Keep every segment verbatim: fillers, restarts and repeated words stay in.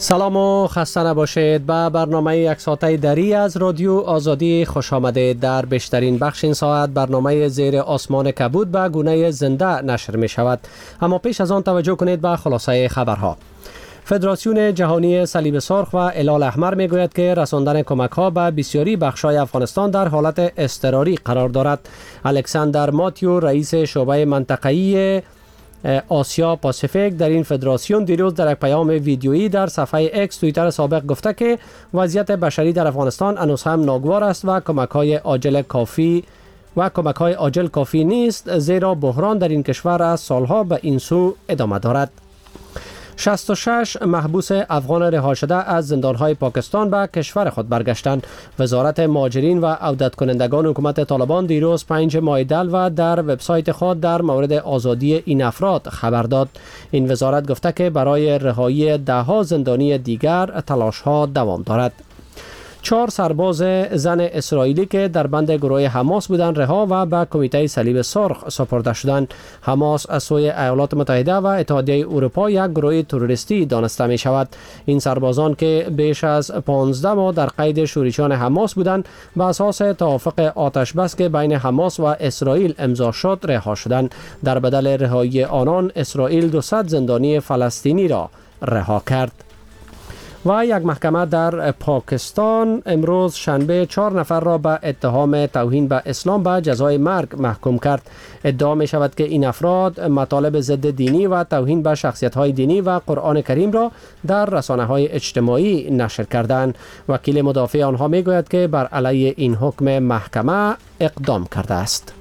سلام و خسته نباشید. به برنامه یک ساعته دری از رادیو آزادی خوش آمدید. در بیشترین بخش این ساعت برنامه زیر آسمان کبود به گونه زنده نشر می شود. اما پیش از آن توجه کنید به خلاصه خبرها. فدراسیون جهانی صلیب سرخ و هلال احمر می گوید که رساندن کمک ها به بسیاری بخش‌های افغانستان در حالت اضطراری قرار دارد. الکساندر ماتیو، رئیس شعبه منطقه‌ای آسیا پاسیفیک در این فدراسیون، دیروز در یک پیام ویدیویی در صفحه اکس توییتر سابق گفته که وضعیت بشری در افغانستان هنوز هم ناگوار است و کمک‌های عاجل کافی و کمک‌های عاجل کافی نیست، زیرا بحران در این کشور از سالها به این سو ادامه دارد. شصت و شش محبوس افغان رها شده از زندان‌های پاکستان به کشور خود برگشتند. وزارت مهاجرین و عودت کنندگان حکومت طالبان دیروز پنج ماه دل و در وبسایت خود در مورد آزادی این افراد خبر داد. این وزارت گفته که برای رهایی ده‌ها زندانی دیگر تلاش‌ها دوام دارد. چهار سرباز زن اسرائیلی که در بند گروه حماس بودند رها و به کمیته صلیب سرخ سپرده شدند. حماس از سوی ایالات متحده و اتحادیه اروپا یک گروه تروریستی دانسته می شود. این سربازان که بیش از پانزده ماه در قید شورشیان حماس بودند، به اساس توافق آتش بس که بین حماس و اسرائیل امضا شد رها شدند. در بدل رهایی آنان اسرائیل دویست زندانی فلسطینی را رها کرد. و یک محکمه در پاکستان امروز شنبه چهار نفر را به اتهام توهین به اسلام به جزای مرگ محکوم کرد. ادعا می شود که این افراد مطالب ضد دینی و توهین به شخصیت های دینی و قرآن کریم را در رسانه های اجتماعی نشر کردند. وکیل مدافع آنها می گوید که بر علیه این حکم محکمه اقدام کرده است.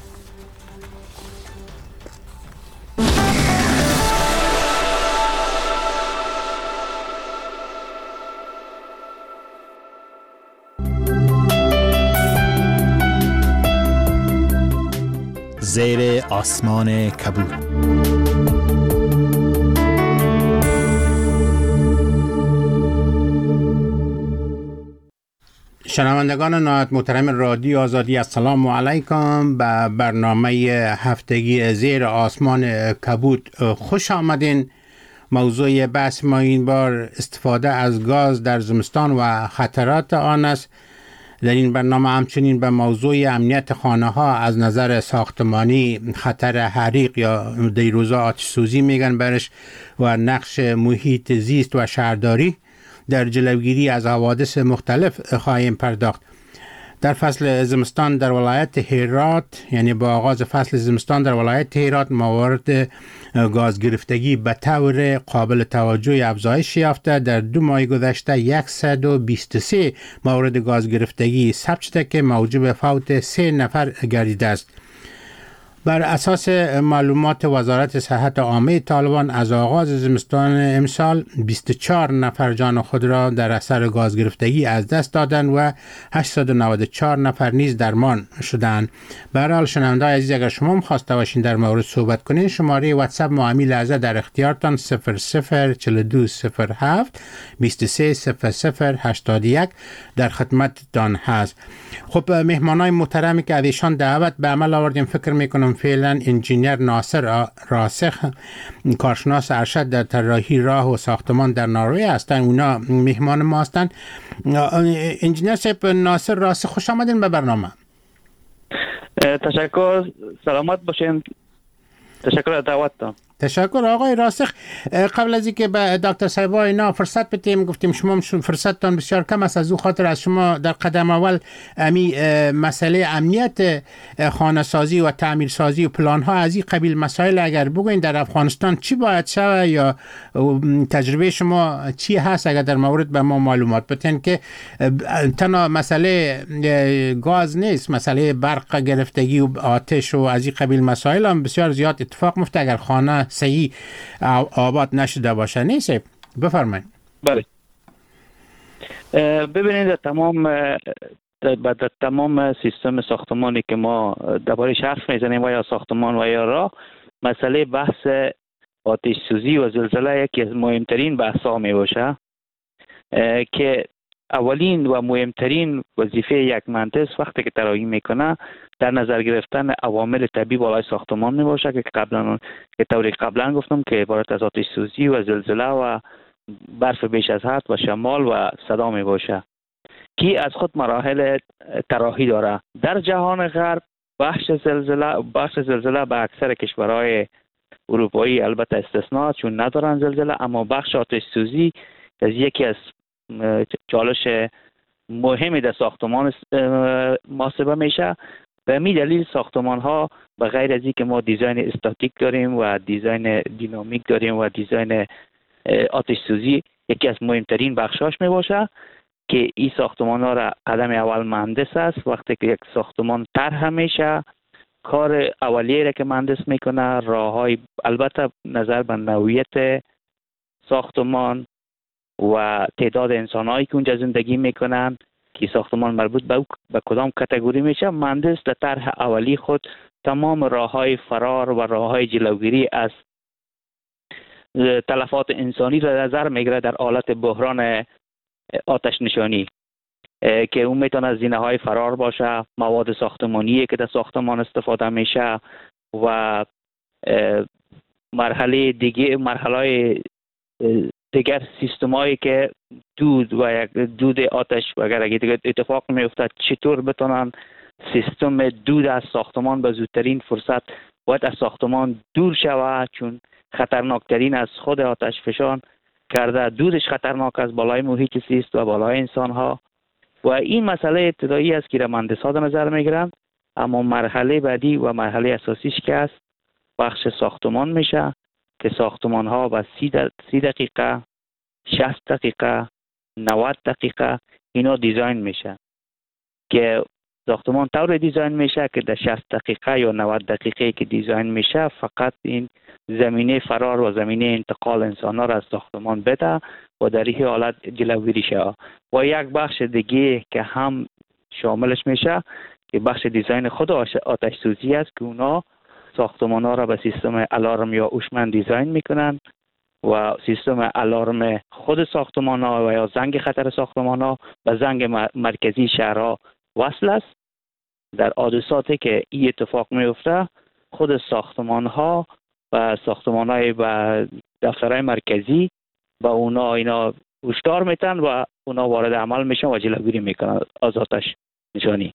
زیر آسمان کبود. شنوندگان نهایت محترم رادیو آزادی، السلام علیکم. به برنامه هفتگی زیر آسمان کبود خوش آمدین. موضوع بحث ما این بار استفاده از گاز در زمستان و خطرات آن است. در این برنامه همچنین به موضوع امنیت خانه ها از نظر ساختمانی، خطر حریق یا دیروزا آتش سوزی میگن برش، و نقش محیط زیست و شهرداری در جلوگیری از حوادث مختلف خواهیم پرداخت. در فصل زمستان در ولایت هرات، یعنی با آغاز فصل زمستان در ولایت هرات، موارد گاز گرفتگی به طور قابل توجه افزایش یافته. در دو ماه گذشته صد و بیست و سه مورد گاز گرفتگی ثبت شده که موجب فوت سه نفر گردیده است. بر اساس معلومات وزارت صحت عامه طالبان، از آغاز زمستان امسال بیست و چهار نفر جان خود را در اثر گاز گرفتگی از دست دادند و هشتصد و نود و چهار نفر نیز درمان شدند. به هر حال شنونده‌های عزیز، اگر شما هم خواسته باشین در مورد صحبت کنین، شماره واتساپ ما همین لحظه در اختیارتان صفر صفر چهل و دو صفر هفت بیست و سه صفر صفر هشتاد و یک در خدمتتان هست. خب مهمانای محترمی که از ایشان دعوت به عمل آوردیم، فکر میکنم فعلا انجینیر ناصر راسخ، کارشناس ارشد در طراحی راه و ساختمان در نروژ هستند. اونا مهمان ما هستند. انجینیر صاحب ناصر راسخ، خوش آمدین به برنامه. تشکر، سلامت باشین. تشکر از دعوتتان. تشکر آقای راسخ. قبل از اینکه به دکتر صاحبا اینا فرصت بدیم، گفتیم شما فرصتتان بسیار کم است، از او خاطر از شما در قدم اول امی مسئله امنیت خانه سازی و تعمیر سازی و پلان ها از این قبیل مسائل اگر بگوین در افغانستان چی باید شود یا تجربه شما چی هست، اگر در مورد به ما معلومات بدین که تنها مسئله گاز نیست، مسئله برق گرفتگی و آتش و از این قبیل مسائل هم بسیار زیاد اتفاق میفته اگر خانه صحیح آباد نشده باشه. نیست؟ بفرمایید. بله، ببینید تمام در تمام سیستم ساختمانی که ما درباره حرف میزنیم و یا ساختمان و یا راه، مسئله بحث آتش سوزی و زلزله یکی از مهمترین بحث ها می باشه که اولین و مهمترین وظیفه یک مهندس وقتی که طراحی میکنه در نظر گرفتن عوامل طبیعی بالای ساختمان می باشه که قبلا که طوری قبلا گفتم که عبارت از آتش سوزی و زلزله و برف بیش از حد و شمال و صدا می باشه که از خود مراحل طراحی داره. در جهان غرب بخش زلزله بخش زلزله به اکثر کشورهای اروپایی البته استثناء چون ندارن زلزله، اما بخش آتش سوزی از یکی از چالش مهمی در ساختمان محاسبه میشه. به همین دلیل ساختمان ها به غیر از اینکه ما دیزاین استاتیک داریم و دیزاین دینامیک داریم و دیزاین آتش سوزی یکی از مهمترین بخشاش می باشه که این ساختمان ها را قدم اول مهندس است. وقتی که یک ساختمان طرح میشه کار اولیه را که مهندس میکنه راههای، البته نظر به نوعیت ساختمان و تعداد انسانهایی که اونجا زندگی میکنن که ساختمان مربوط به به کدام کاتگوری میشه، مهندس در طرح اولی خود تمام راههای فرار و راههای جلوگیری از تلفات انسانی را نظر میگیره در حالت بحران آتش نشانی که اون میتونه از زینه های فرار باشه، مواد ساختمانی که در ساختمان استفاده میشه و مرحله دیگه مرحله دیگر سیستمایی که دود و یک دود آتش اگر اگه اتفاق میفته چطور بتونن سیستم دود از ساختمان به زودترین فرصت باید از ساختمان دور شود چون خطرناکترین از خود آتش فشان کرده دودش خطرناک از بالای محیط زیست و بالای انسان ها و این مسئله ابتدایی است که مهندس ها در نظر میگیرند. اما مرحله بعدی و مرحله اساسیش که است بخش ساختمان میشه که ساختمان ها با سی دقیقه، شصت دقیقه، نود دقیقه اینا دیزاین میشه که ساختمان طور دیزاین میشه که در شصت دقیقه یا نود دقیقه که دیزاین میشه فقط این زمینه فرار و زمینه انتقال انسان ها را از ساختمان بده و در این حالت جلوگیری شه. و یک بخش دیگه که هم شاملش میشه که بخش دیزاین خود آتش سوزی است که اونا ساختمان ها را به سیستم الارم یا هوشمند دیزاین میکنن و سیستم الارم خود ساختمان ها و یا زنگ خطر ساختمان ها به زنگ مرکزی شهرها وصل است. در حادثاتی که این اتفاق میفته خود ساختمان ها و ساختمان های و دفترهای مرکزی با اونا اینا هشدار میتن و اونا وارد عمل میشن و جلوگیری میکنن از آتش نشانی.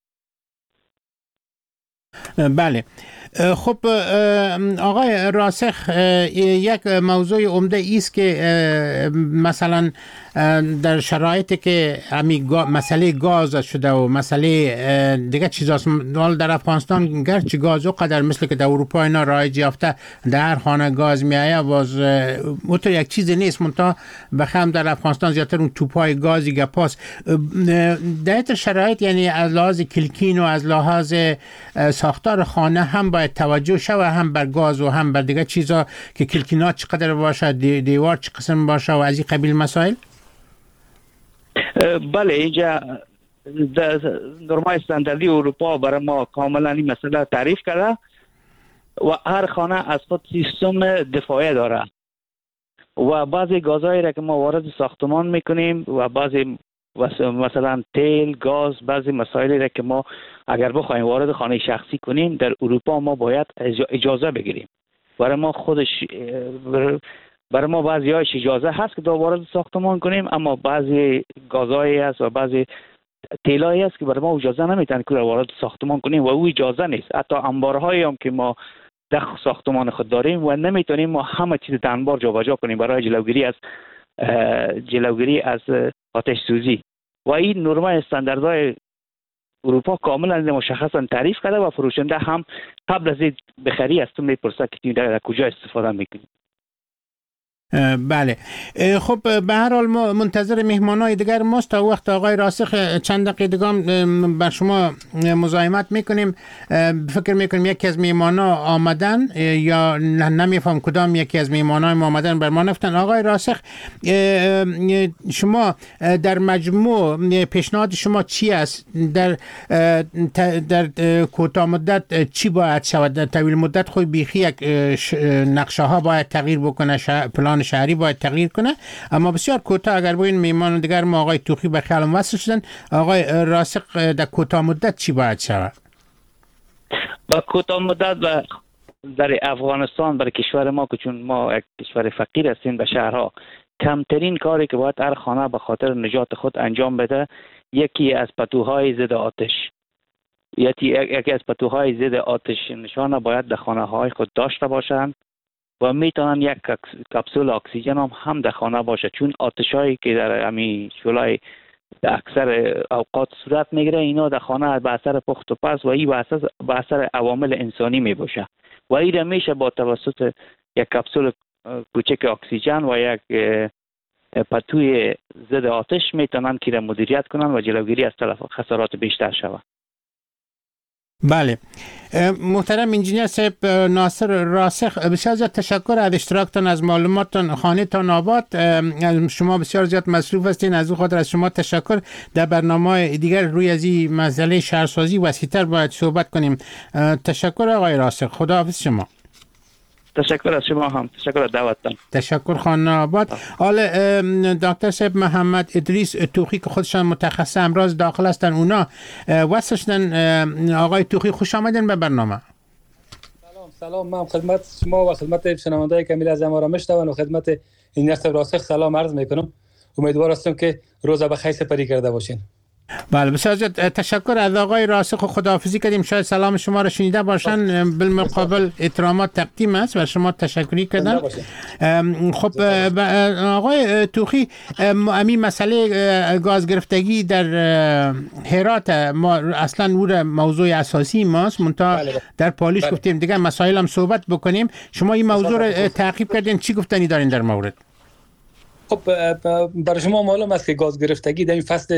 بله. خب آقای راسخ یک موضوع عمده ایست که مثلا در شرایطی که مسئله گاز شده و مسئله دیگه چیزاست در افغانستان گرچه گاز قدر مثل که در اروپا اینا رایج یافته در خانه گاز میایه باز اونطور یک چیز نیست منتها بخم در افغانستان زیادتر اون توپای گازی گپاست در این شرایط یعنی از لحاظ کلکین و از لحاظ ساختار خانه هم باید توجه شود هم بر گاز و هم بر دیگه چیزا که کلکینات چقدر باشه دیوار چه قسم باشه و از این قبیل مسائل. بله اینجا نرمای استانداردی اروپا برای ما کاملا این مسئله تعریف کرده و هر خانه از خود سیستم دفاعی داره و بعضی گازهایی را که ما وارد ساختمان میکنیم و بعضی مثلا تیل، گاز، بعضی مسائلی را که ما اگر بخوایم وارد خانه شخصی کنیم در اروپا ما باید اجازه بگیریم. برای ما خودش برای ما بعضی هایش اجازه هست که دو وارد ساختمان کنیم اما بعضی گازهایی هست و بعضی تیلایی هست که برای ما اجازه نمیتن که وارد ساختمان کنیم و او اجازه نیست. حتی انبارهایی هم که ما در ساختمان خود داریم و نمیتونیم ما همه چیز در انبار جابجا کنیم برای جلوگیری از جلوگیری از آتش سوزی و این نرمای استانداردهای اروپا کاملا مشخصا تعریف کرده و فروشنده هم قبل از این بخری از تو میپرسه که در کجا استفاده میکنی. بله. خب به هر حال ما منتظر مهمانای دیگر ماست تا وقت آقای راسخ چند دقیقه دیگه بر شما مزاحمت میکنیم. فکر میکنیم یکی از مهمانا آمدن یا نمیفهم کدام یکی از مهمانای ما آمدن بر ما نفتن. آقای راسخ شما در مجموع پیشنهاد شما چی است؟ در در کوتاه مدت چی باید شود؟ در طویل مدت خود بیخی یک نقشه ها باید تغییر بکنه، پلان شهری باید تغییر کنه، اما بسیار کوتاه اگر بگین میهمان دیگر ما آقای توخی به خیالم وصل شدن، آقای راسخ در کوتاه مدت چی باید شود؟ با کوتاه مدت و در افغانستان برای کشور ما که چون ما یک کشور فقیر هستیم به شهرها کمترین کاری که باید هر خانه به خاطر نجات خود انجام بده یکی از پتوهای ضد آتش، یکی یکی از پتوهای ضد آتش نشان باید در خانه های خود داشته باشند و میتونن یک کپسول اکسیژن هم هم در خانه باشه، چون آتشایی که در همین شعله اکثر اوقات صورت میگیره اینا در خانه به اثر پخت و پز و این به اثر به اثر عوامل انسانی میباشه و این میشه با توسط یک کپسول کوچک اکسیژن و یک پتوی ضد آتش میتونن که را مدیریت کنن و جلوگیری از تلف خسارات بیشتر شود. بله محترم انجینیر صاحب ناصر راسخ، بسیار زیاد تشکر از اشتراکتان، از معلوماتتان. خانه تان آباد، شما بسیار زیاد مصروف هستین، از او خاطر از شما تشکر. در برنامه دیگر روی از این مسئله شهرسازی وسیع‌تر باید صحبت کنیم. تشکر آقای راسخ، خداحافظ شما. تشکر از شما هم، تشکر از دعوتتان. تشکر خانه آباد. حالا دکتر صاحب محمد ادریس توخی که خودشان متخصص امراض داخل هستن، اونا واسشتن. آقای توخی خوش آمدین به برنامه. سلام سلام، من خدمت شما و خدمت شنونده‌های کمیل از ما را میشنوند و خدمت این نصب راسخ سلام عرض میکنم. امیدوار هستم که روز بخیر سپری کرده باشین. بله بسیار زیاد تشکر از آقای راسخ و خداحافظی کردیم. شاید سلام شما را شنیده باشن، بالمقابل احترامات تقدیم است و شما تشکری کردن. خب آقای توخی، همین مسئله گاز گرفتگی در هرات ما اصلا او موضوع اساسی ماست، منتها در پالیش گفتیم دیگه مسائل هم صحبت بکنیم. شما این موضوع را تعقیب کردین، چی گفتنی دارین در مورد؟ خب برای شما معلوم است که گاز گرفتگی در این فصل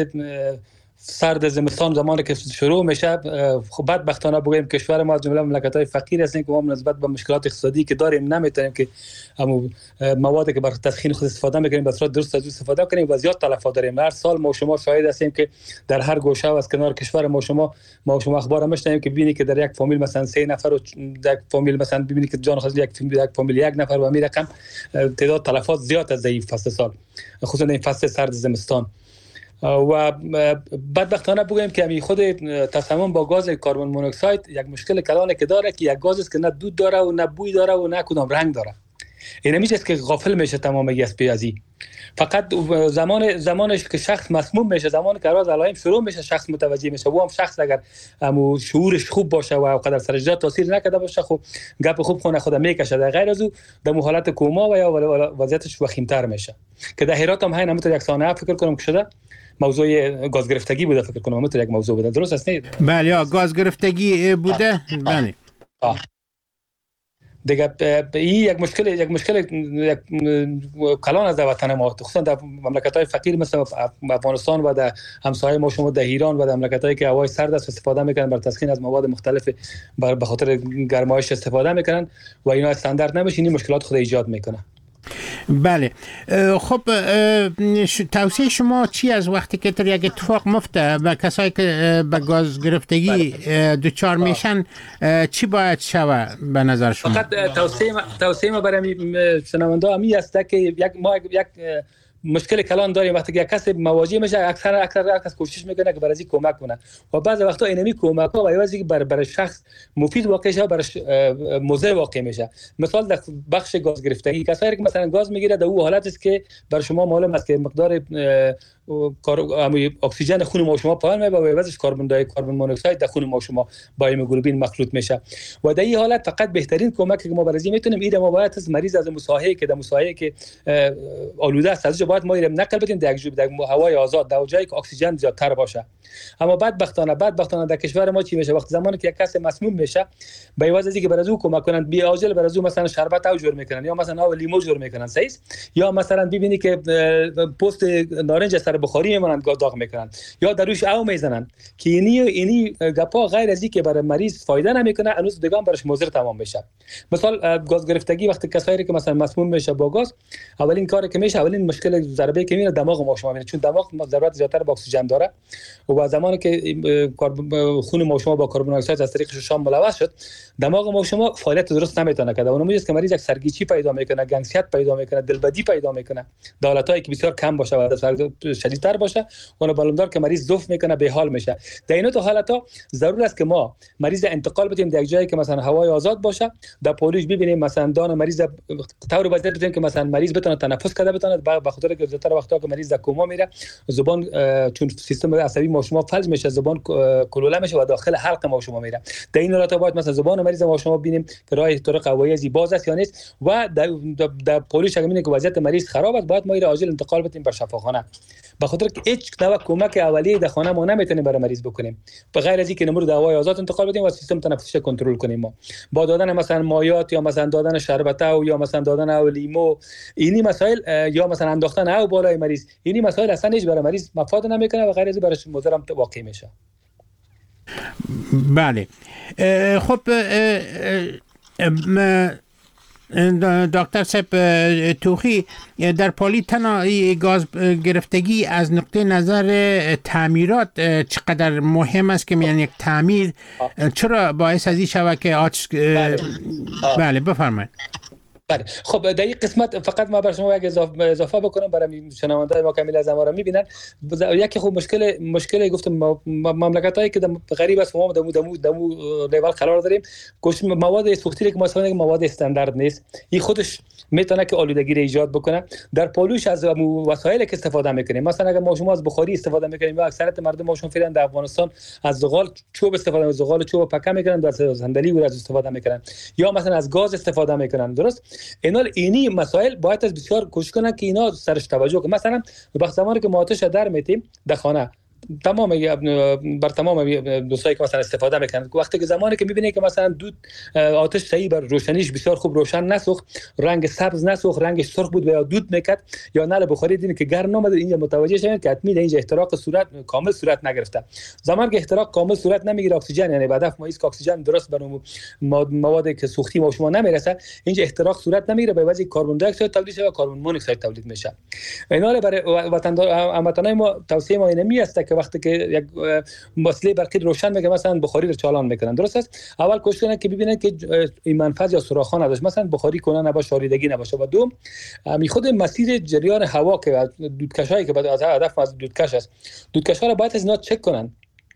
سرد زمستان زمانی که شروع میشه، خب بدبختانه بگویم کشور ما از جمله مملکت‌های فقیر هستیم که ما نسبت به مشکلات اقتصادی که داریم نمیتونیم که همون موادی که برای تسخین خود استفاده میکنیم به صورت درست از اون استفاده کنیم و زیاد تلفات داریم. هر سال ما شما شاهد هستیم که در هر گوشه و از کنار کشور ما شما ما شما اخبار میشنویم که ببینید که در یک فامیل مثلا سه نفر و در یک فامیل مثلا ببینید که جان خود یک فامیل یک فامیل یک نفر و همین رقم تعداد تلفات زیاد از این فصل سال، خصوصا این فصل سرد زمستان. و بدبختانه بگویم که همین خود تصمیم با گاز کربن مونوکساید یک مشکل کلانه که داره که یک گاز است که نه دود داره و نه بوی داره و نه کدام رنگ داره. این میشه که غافل میشه تمام از پیازی. فقط زمان زمانش که شخص مسموم میشه، زمانی که راز علائم شروع میشه شخص متوجه میشه. و هم شخص اگر امو شعورش خوب باشه و قدر سرجات تاثیر نکرده باشه خب گپ خوب خونه خود میکشه، در غیر از او در حالت کوما و یا وضعیتش وخیمتر میشه. که در هرات هم همین همونطور یک سانحه فکر کنم که شده موضوع گاز گرفتگی بوده، فکر کنم همونطور یک موضوع بوده، درست است؟ نه بله یا گاز گرفتگی بوده. بله دیگه این یک مشکل یک مشکل یک کلان از وطن ما، خصوصا در مملکت‌های فقیر مثل افغانستان و در همسایه ما شما در ایران و در مملکت‌هایی که هوای سرد است استفاده میکنن بر تسخین از مواد مختلف به خاطر گرمایش استفاده میکنن و اینا استاندارد نمیشه، این مشکلات خود ایجاد میکنه. بله خب توصیه شما چی از وقتی که در یک اتفاق مفته به کسایی که به گاز گرفتگی دچار میشن چی باید شود به نظر شما؟ فقط توصیه توصیه ما برای شنونده همی است که یک ما یک مشکل کلان داریم وقتی که یک کسی مواجه میشه اکثر اکثر هر کس کوشش میکنه که برای کمک کنه و بعضی وقتا اینمی کمک ها و عوضی که بر برای شخص مفید واقع شه برای مضر واقع میشه. مثال در بخش گاز گرفتگی کسایی که مثلا گاز میگیره در اون حالت است که بر شما معلوم است که مقدار اکسیژن خون ما شما پایین میاد و عوضش کربن دی کربن مونوکساید در خون ما شما با هیموگلوبین مخلوط میشه و در این حالت فقط بهترین کمک که ما برای میتونیم ایده ما باید از مریض از مساحه که در مساحه که آلوده است ازش باید ما ایرم نقل بدیم در یک در هوای آزاد در جایی که اکسیژن زیادتر باشه. اما بدبختانه بدبختانه در کشور ما چی میشه وقتی زمانی که یک کس مسموم میشه به عوض از اینکه برای او کمک کنند بی عاجل برای او مثلا شربت او جور میکنن یا مثلا او لیمو جور میکنن صحیح یا مثلا ببینی که پوست نارنج سر بخاری میمونن داغ میکنن یا دروش او میزنن که اینی اینی گپا غیر از اینکه برای مریض فایده نمیکنه هنوز دیگه برش مضر تمام میشه. مثلا گاز گرفتگی وقتی کسایی که مثلا مسموم میشه با گاز اولین کاری که میشه اولین مشکل مسائل ضربه که میره دماغ ما شما میره، چون دماغ ضرورت زیادتر به اکسیژن داره و با زمانی که خون ما شما با کربن دی اکساید از طریق ششم ملوث شد، دماغ ما شما فعالیت درست نمیتونه کنه. اون میشه که مریض یک سرگیچی پیدا میکنه، گنگسیت پیدا میکنه، دلبدی پیدا میکنه، حالتایی که بسیار کم باشه و شدیدتر باشه، اون بالندار که مریض ضعف میکنه، به حال میشه. در این تو حالتا ضرور است که ما مریض انتقال بدیم در یک جایی که مثلا هوای آزاد باشه، در پولیش ببینیم مثلا دان مریض طور وضعیت بدیم که مثلا مریض بتونه تنفس کنه، بتونه به خاطر که زیاتر وقتا که مریض در کوما میره، زبان چون سیستم عصبی ما شما فلج میشه، زبان کلوله میشه و داخل حلق ما شما میره. در این حالت باید مثلا زبان مریض ما شما ببینیم که راه طرق هوایی باز است یا نیست و در در پولیش اگه میبینیم که وضعیت مریض خراب است، باید ما را عاجل انتقال بدیم به شفاخانه، به خاطر که هیچ نوع کمک اولیه در خانه ما نمیتونیم برای مریض بکنیم به غیر از اینکه نمور هوای آزاد انتقال بدیم و سیستم تنفسیش کنترل کنیم. ما با دادن مثلا مایات یا مثلا دادن شربت او یا مثلا دادن او لیمو، اینی مسائل یا مثلا انداختن او بالای مریض، اینی مسائل اصلا هیچ برای مریض مفاد نمیکنه و غیر از برایش مضر واقع میشه. بله خب دکتر صاحب توخی، در پالی تنها گاز گرفتگی از نقطه نظر تعمیرات چقدر مهم است که میان یک تعمیر چرا باعث از این شود که آتش بله, بله بفرمایید. بله خب در این قسمت فقط ما بر شما یک اضافه, اضافه بکنم برای شنوندگان ما کامل از ما را میبینن. یکی خوب مشکل مشکلی گفتم مملکتایی که غریب است ما دمو دمو دمو لیول قرار داریم، گوشت مواد سوختی که ما استفاده می‌کنیم مواد استاندارد نیست، این خودش میتونه که آلودگی را ایجاد بکنه. در پالوش از وسایلی که استفاده میکنیم، مثلا اگر ما شما از بخاری استفاده میکنیم و اکثریت مردم ما شما فعلا در افغانستان از زغال چوب استفاده میکنن، زغال چوب پکه میکنن و از صندلی و از استفاده میکنن یا مثلا از گاز استفاده میکنن. درست اینا اینی مسائل باید از بسیار کوشش کنن که اینا سرش توجه کنن. مثلا وقت زمانی که ما آتش در میتیم در خانه، تمام بر تمام دوستایی که مثلا استفاده میکنن، وقتی که زمانی که میبینی که مثلا دود آتش صحیح بر روشنیش بسیار خوب روشن نسوخت، رنگ سبز نسوخت، رنگش سرخ بود و یا دود میکرد یا نل بخاری دیدین که گرم نمیاد، اینجا متوجه شوین که حتمی اینجا احتراق صورت کامل صورت نگرفته. زمانی که احتراق کامل صورت نمیگیره اکسیژن، یعنی بعد ما ایست اکسیژن درست بر مواد که سوختی ما شما نمیرسه، اینجا احتراق صورت نمیگیره، به واسه کربن دی اکساید تولید میشه و کربن مونوکساید تولید میشه. اینا برای وطندار هموطنای ما توصیه ما اینمی است که وقتی که یک وسیله برقی روشن میگه مثلا بخاری رو چالان میکنن، درست است، اول کوشش کنن که ببینن که این منفذ یا سوراخ‌ها نداشت، مثلا بخاری کنن نباشه، شاریدگی نباشه. و دوم می خود مسیر جریان هوا که دودکشایی که بعد از هدف از دودکش است، دودکش‌ها رو باید از اینا چک کنن،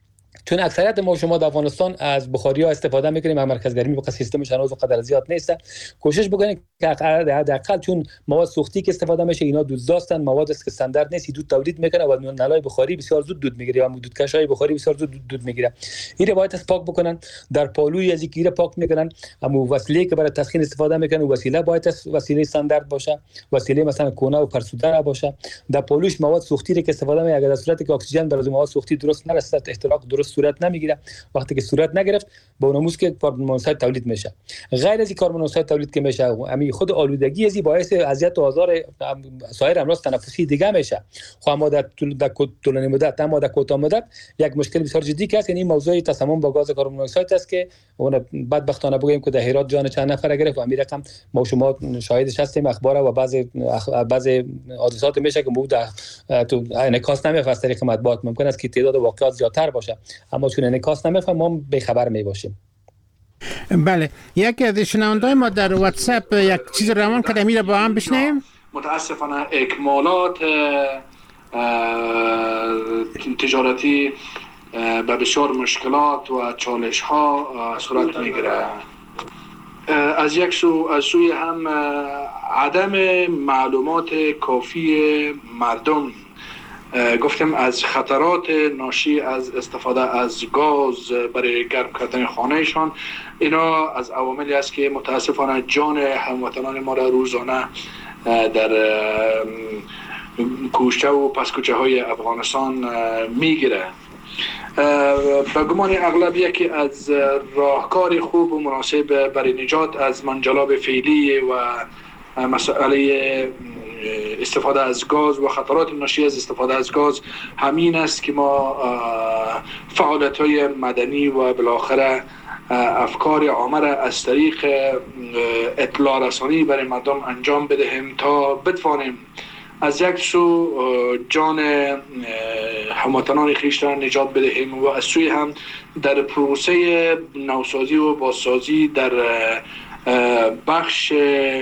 چون اکثریت ما شما در افغانستان از بخاری ها استفاده میکنیم، مرکز گرمی به سیستمش هنوز قدر زیاد نیست. کوشش بکنید که حداقل چون مواد سوختی که استفاده میشه اینا دودداستن، مواد است که استاندارد نیست، دود تولید میکنه و نلای بخاری بسیار زود دود میگیره یا دودکشای بخاری بسیار زود دود میگیره. این باید از پاک بکنن. در پالوی از اینکه پاک میکنن، اما وسیله که برای تسخین استفاده میکنن وسیله باید وسیله استاندارد باشه، وسیله مثلا کونه و فرسوده باشه. در پالوش مواد سوختی که استفاده میکنن اگر در صورتی که اکسیژن برای مواد سوختی درست نرسد، احتراق درست صورت نمیگیره. وقتی که صورت نگرفت با اونموز که کربن مونوکساید تولید میشه. غیر از این کربن مونوکساید تولید که میشه، همین خود آلودگی ازی باعث اذیت و آزار سایر امراض تنفسی دیگه میشه. خب ما در طولانی مدت، اما در کوتاه مدت یک مشکل بسیار جدی که است، یعنی موضوع تسمم با گاز کربن مونوکساید است که اون بدبختانه بگیم که در هرات جان چند نفر گرفت و امیر رقم ما شما شاهدش هستیم، اخبار و بعضی بعضی حادثات میشه که بود تو انعکاس نمیفته از طریق مطبوعات، ممکن است که تعداد واقعات زیادتر باشه اما چون انعکاس نمیفته ما به خبر میباشیم. بله، یکی از شنونده‌های ما در واتساپ یک چیز روان کرده، میره با هم بشنویم. متاسفانه اکمالات تجارتی به بسیار مشکلات و چالش ها صورت میگیره. از یک سو از سوی هم عدم معلومات کافی مردم، گفتم از خطرات ناشی از استفاده از گاز برای گرم کردن خانهشان، اینا از عواملی است که متاسفانه جان هموطنان ما را روزانه در کوچه و پسکوچه های افغانستان میگیره. به گمان اغلب یکی از راهکار خوب و مناسب برای نجات از منجلاب فعلی و مسئله استفاده از گاز و خطرات ناشی از استفاده از گاز همین است که ما فعالیت‌های مدنی و بالاخره افکار عامه را از طریق اطلاع رسانی برای مردم انجام بدهیم تا بتوانیم از یک سو جان هموطنان خویش را نجات بدهیم و از سوی هم در پروسه نوسازی و بازسازی در بخش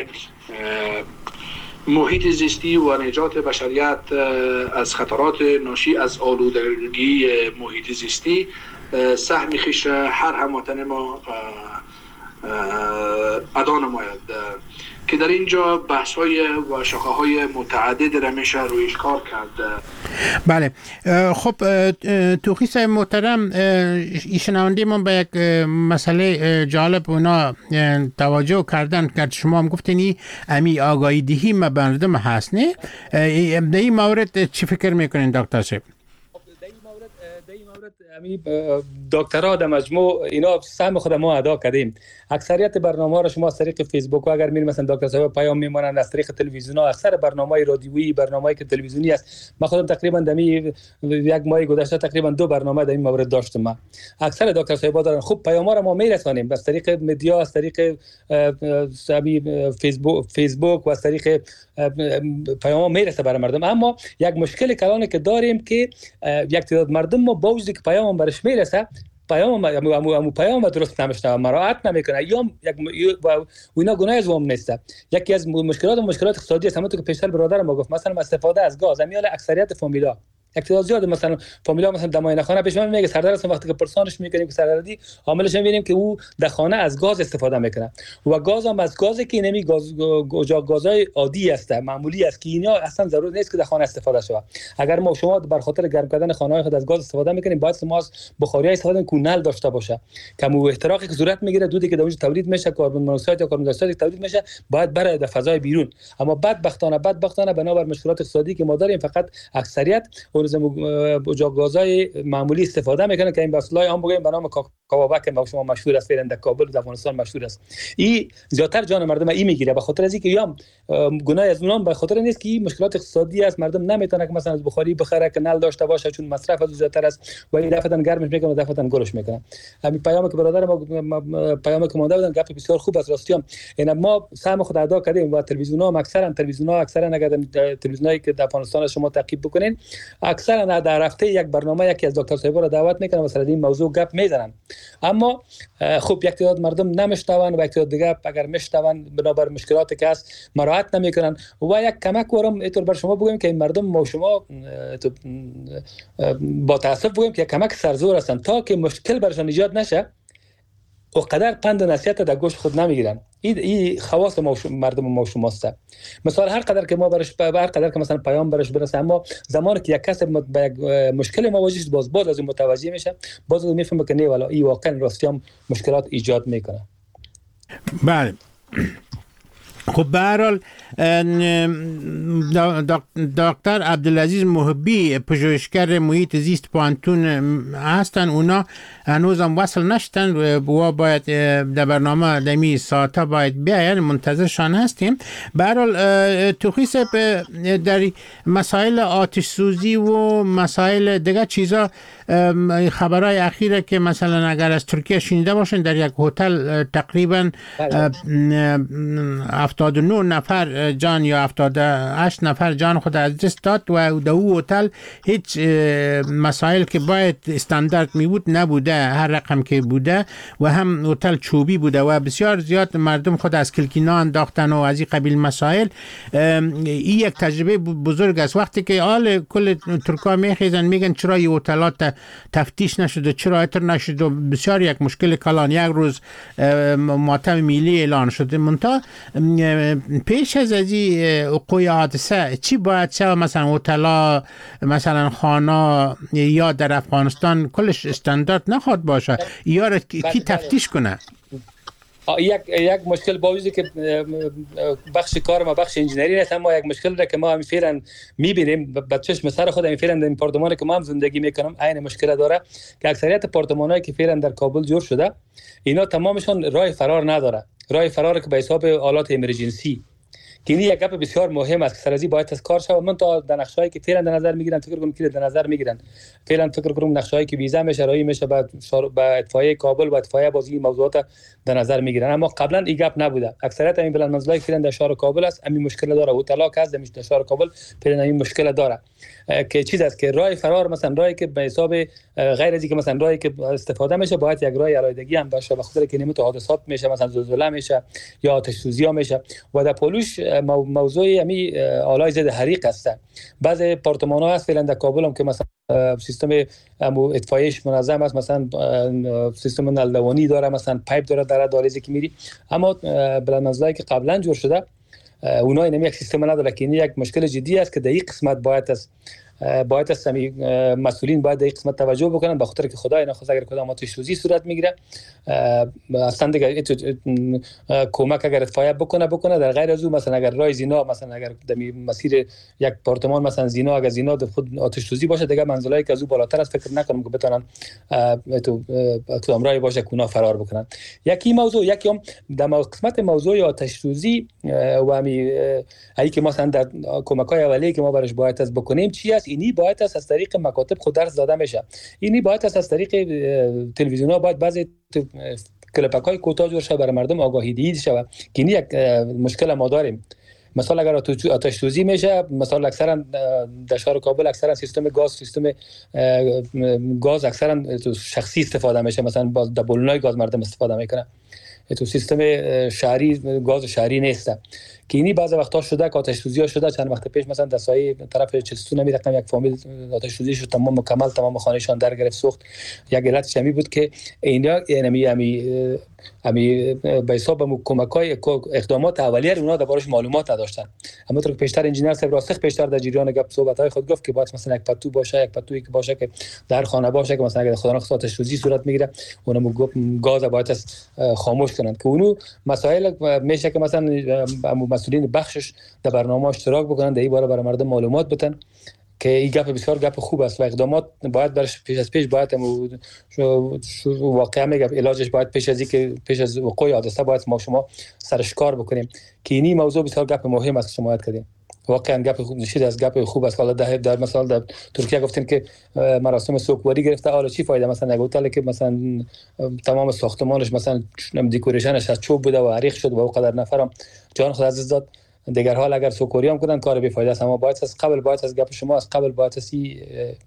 محیط زیستی و نجات بشریت از خطرات ناشی از آلودگی محیط زیستی سهم خویش هر هموطن ما ادا نماید، که در اینجا بحث های و شاخه های متعدد را میشه رویش کار کرد. بله، خب توخی صاحب محترم، شنونده ما به یک مسئله جالب اونا توجه کردن که شما هم گفتنی امی آگاهی دهی مردم هست، نه؟ در این مورد چی فکر میکنین دکتر صاحب؟ امی دکترها در مجموع اینا سهم خود ما ادا کردیم. اکثریت برنامه را شما از طریق فیسبوک و اگر میرین مثلا دکتر صاحب پیام میمونن، از طریق تلویزیون ها اکثر برنامه‌های رادیویی، برنامه‌ای که تلویزیونی است، من خودم تقریبا دمی یک ماه گذشته تقریبا دو برنامه در این مورد داشتم. من اکثر دکتر صاحب دارن خوب پیام را ما میرسانیم از طریق مدیا، از طریق فیسبوک فیسبوک و از طریق پیام میرسه برای مردم. اما یک مشکل کلانی که داریم که یک تعداد مردم ما با وجودی که پیام برش میرسه پیام امو پیام درست نمیشنوه، مراعات نمیکنه، یا یک و اینا گناه از وام نیست. یکی از مشکلات و مشکلات اقتصادی است، همونطور که پیشتر برادرم ما گفت، مثلا استفاده از گاز امیال اکثریت فامیلا اقتصاد زیاد، مثلا فامیلا مثلا دمای خانه پیش من میگه سردر است، وقتی که پرسانش میکنیم که سردردی عاملش میبینیم که او در خانه از گاز استفاده میکنه و گاز هم از گازی که نمی گاز گازای عادی است، معمولی است، که اینا اصلا ضرور نیست که در خانه استفاده شود. اگر ما شما بر خاطر گرم کردن خانه خود از گاز استفاده میکنیم، باید ما از بخاری استفاده کنیم که نل داشته باشه، که مو احتراقی که صورت میگیره، دودی که در اونجا تولید میشه، کربن مونوکسید یا کربن دی اکساید تولید میشه، باید بره در فضای بیرون. اما بدبختانه بدبختانه بنابر مشکلات اقتصادی که ما داریم، فقط اکثریت اونجا گازای معمولی استفاده میکنه که این بسلای هم بگیم به نام کاوابک که شما مشهور است، فعلا در کابل و افغانستان مشهور است. این زیادتر جان مردم این میگیره، به خاطر اینکه یا گناه از اونام به خاطر نیست که مشکلات اقتصادی است، مردم نمیتونه که مثلا از بخاری بخره که نل داشته باشه چون مصرف از زیادتر است و این دفعه گرمش میکنه و دفعه گلش میکنه. همین پیامی که برادر ما پیامی که مونده بودن گپ بسیار خوب است، راستی هم اینا ما سهم خود ادا کردیم و تلویزیون‌ها هم اکثرا تلویزیون‌ها اکثرا اگر تلویزیونایی که در افغانستان شما تعقیب بکنین، اکثرا در هفته یک برنامه یکی از دکتر صاحب را دعوت میکنن و سر این موضوع گپ میزنن. اما خب یک تعداد مردم نمیشنون و یک تعداد دیگه اگر میشنون بنابر مشکلاتی که هست مراعات نمیکنن. و یک کمک ورم اینطور بر شما بگم که این مردم ما شما با تاسف بگم که کمک سرزور هستن تا که مشکل برشان ایجاد نشه و قدر پند و نصیحت در گوش خود نمیگیرن. این این خواص مردم ما شماست. مثلا هر قدر که ما برش هر قدر که مثلا پیام برش برسه، اما زمانی که یک کس با یک مشکل مواجه است، باز باز از این متوجه میشه، باز میفهمه که نه والا این واقعا راستی هم مشکلات ایجاد میکنه. بله. خب به هر حال دکتر عبدالعزیز محبی پژوهشگر محیط زیست پانتون هستن، اونا هنوز هم وصل نشدن و باید در برنامه دمی ساعت باید بیاین، منتظرشان هستیم. به هر حال توخی صاحب در مسائل آتش سوزی و مسائل دیگه چیزا خبرهای اخیره که مثلا اگر از ترکیه شنیده باشین در یک هتل تقریبا هفتاد و نه نفر جان یا هفتاد و هشت نفر جان خود از دست داد و در او هتل هیچ مسائل که باید استاندارد می بود نبوده، هر رقم که بوده، و هم هتل چوبی بوده و بسیار زیاد مردم خود از کلکینا انداختن و از این قبیل مسائل. این یک تجربه بزرگ است. وقتی که آل کل ترکا میخیزن میگن چرا این هتلات تفتیش نشده، چرا اتر نشده، و بسیار یک مشکل کلان. یک روز ماتم ملی اعلان شده. منتها پیش از این وقوع حادثه چی باید شد؟ مثلا هتل‌ها، مثلا خانه یا در افغانستان کلش استاندارد نخواد باشه، یا را کی تفتیش کنه؟ یک یک مشکل با وجودی که بخش کار ما بخش انجینری نیست، اما یک مشکل را که ما هم فعلا می‌بینیم به چشم سر خود، فعلا در این پارتمانی که ما هم زندگی میکنم عین مشکل داره که اکثریت پارتمانایی که فعلا در کابل جور شده اینا تمامشون راه فرار نداره. راه فرار که به حساب آلات امرجنسی که این یک گپ بسیار مهم است که سرازی باید از کار شود. من تا در نقشه‌ای که فعلا در نظر میگیرن فکر کنم که در نظر میگیرن فعلا فکر کنم نقشه‌ای که ویزا میشه رایی میشه بعد با اتفاقیه کابل و اتفاقیه بازی موضوعات در نظر میگیرن، اما قبلا این گپ نبوده. اکثریت این بلند منزلای فعلا در شهر کابل است، همین مشکل داره و طلاق از در شهر کابل فعلا این مشکل داره که چیز است که راه فرار مثلا راهی که به حساب غیر از اینکه مثلا راهی که استفاده میشه باید یک راه علایدگی هم باشه، به خاطر که نمیتونه حادثات میشه، مثلا زلزله میشه یا آتش سوزی ها میشه. و در پولوش موضوع همین آلای ضد حریق است. بعضی آپارتمان ها هست فعلا در کابل هم که مثلا سیستم اطفاییش منظم است، مثلا سیستم نلدوانی داره، مثلا پایپ داره در دالیزی که میری، اما بلند منزلایی که قبلا جور شده اونها این یک سیستم نداره که این یک مشکل جدی است که در این قسمت باید است باید است مسئولین باید در این قسمت توجه بکنن، به خاطر که خدای نخواست اگر کدام آتش سوزی صورت میگیره اصلا دیگه کمک اگر اطفایه بکنه بکنه در غیر از اون مثلا اگر راه زینا مثلا اگر در مسیر یک آپارتمان مثلا زینا اگر زینا در خود آتش سوزی باشه دیگه منزلایی که از اون بالاتر است فکر نکنم که بتونن تو کدام راهی باشه که اونا فرار بکنن. یکی موضوع یکی هم در قسمت موضوع آتش سوزی و همی ای که مثلا در کمک‌های اولیه که ما برش باید از بکنیم چی است؟ اینی باید از طریق مکاتب خود درس داده میشه. اینی باید از طریق تلویزیون‌ها باید بعضی کلپک‌های کوتاه جور شه برای مردم آگاهی دید شه که این یک مشکل ما داریم. مثلا اگر آتش سوزی میشه مثلا اکثرا در شهر کابل اکثرا سیستم گاز سیستم گاز اکثرا شخصی استفاده میشه، مثلا باز در بالونای گاز مردم استفاده میکنه، تو سیستم شهری گاز شهری نیست که اینی بعضی وقتا شده که آتش سوزی ها شده. چند وقت پیش مثلا در سایه طرف چلستون می رقم یک فامیل آتش سوزی شد، تمام مکمل تمام خانه‌شان در گرفت سوخت. یک علت چمی بود که اینا یعنی امی امی به حساب کمک‌های اقدامات اولیه اونا دربارش معلومات نداشتن. اما تو پیشتر انجینر صاحب راستخ پیشتر در جریان گپ صحبت‌های خود گفت که باید مثلا یک پتو باشه یک پتویی که باشه که در خانه باشه که مثلا اگر خدا نخواسته آتش سوزی صورت میگیره اونم گفت گاز باید خاموش کنن که اونو مسائل میشه که مثلا مسئولین بخشش در برنامه اشتراک بکنن در این باره برای مردم معلومات بدن که این گپ بسیار گپ خوب است و اقدامات باید برش پیش از پیش باید واقعا میگم علاجش باید پیش از اینکه پیش از وقوع حادثه باید ما شما سرش کار بکنیم که این موضوع بسیار گپ مهم است که شما یاد کردین. واقعا گپ خوب نشید از گپ خوب است. حالا در در مثلا در ترکیه گفتین که مراسم سوگواری گرفته، حالا چی فایده؟ مثلا یک هتل که مثلا تمام ساختمانش مثلا دکوریشنش از چوب بوده و عریق شد و قدر نفرم جان خود عزیز داد. دیگر حال اگر سوکوری هم کنن کار بی فایده است، اما باید از قبل باید از گپ شما از قبل باید از یک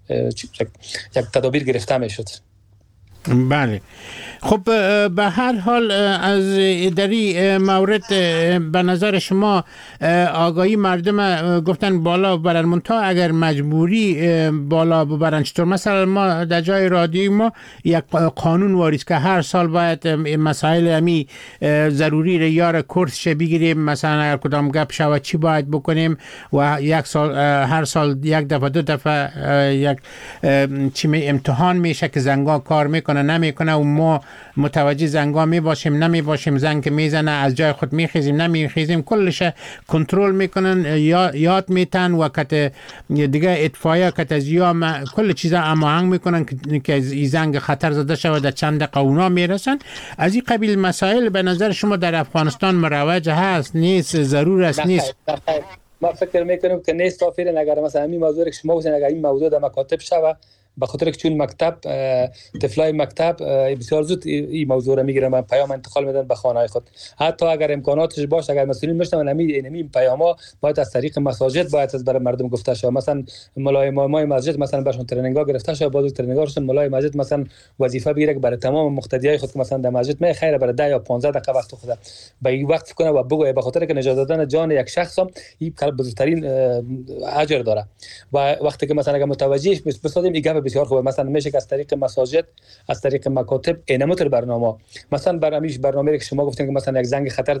تدابیر گرفته میشد. بله. خب به هر حال از دری مورد به نظر شما آگاهی مردم گفتن بالا ببرن، منتها اگر مجبوری بالا ببرن چطور؟ مثلا ما در جای رادیوی ما یک قانون واریز که هر سال باید مسائل همی ضروری رو یار کورسش بگیریم، مثلا اگر کدام گپ شود چی باید بکنیم و یک سال هر سال یک دفعه دو دفعه یک چی امتحان میشه که زنگا کار میکنه نمیکنه و ما متوجه زنگا می باشیم نمی باشیم، زنگ میزنه از جای خود میخیزیم نمیخیزیم، کلش کنترل میکنن یا یاد میتن و کت دیگه اطفایه کت از یا کل چیزا هماهنگ میکنن که این زنگ خطر زده شود در چند دقیقه اونا میرسن. از این قبیل مسائل به نظر شما در افغانستان مروج هست نیست ضرور است نیست؟ ما فکر میکنم که نیست. فعلا اگر مثلا این موضوع که شما گفتین اگر این موضوع در مکاتب شود به خاطر که چون مکتب طفلای مکتب بسیار زود این موضوع رو میگیرن و پیام انتقال میدن به خانه‌های خود. حتی اگر امکاناتش باشه اگر مسئولین میشنون همین این پیاما باید از طریق مساجد باید از برای مردم گفته شه. مثلا مولای امامای مسجد مثلا برشون ترنینگا گرفته شه، بعد ترنینگاشون مولای مسجد مثلا وظیفه بگیره که برای تمام مقتدیای خود مثلا در مسجد می خیره برای ده یا پانزده دقیقه وقت خود به این وقت کنه و بگه به خاطر که نجات دادن جان یک شخص هم این بزرگترین اجر داره. و وقتی که مثلا اگر متوجهش بسازیم این بسیار خوبه. مثلا میشه که از طریق مساجد از طریق مکاتب اینمتر برنامه مثلا برنامه‌اش برنامه‌ای که شما گفتین که مثلا یک زنگ خطر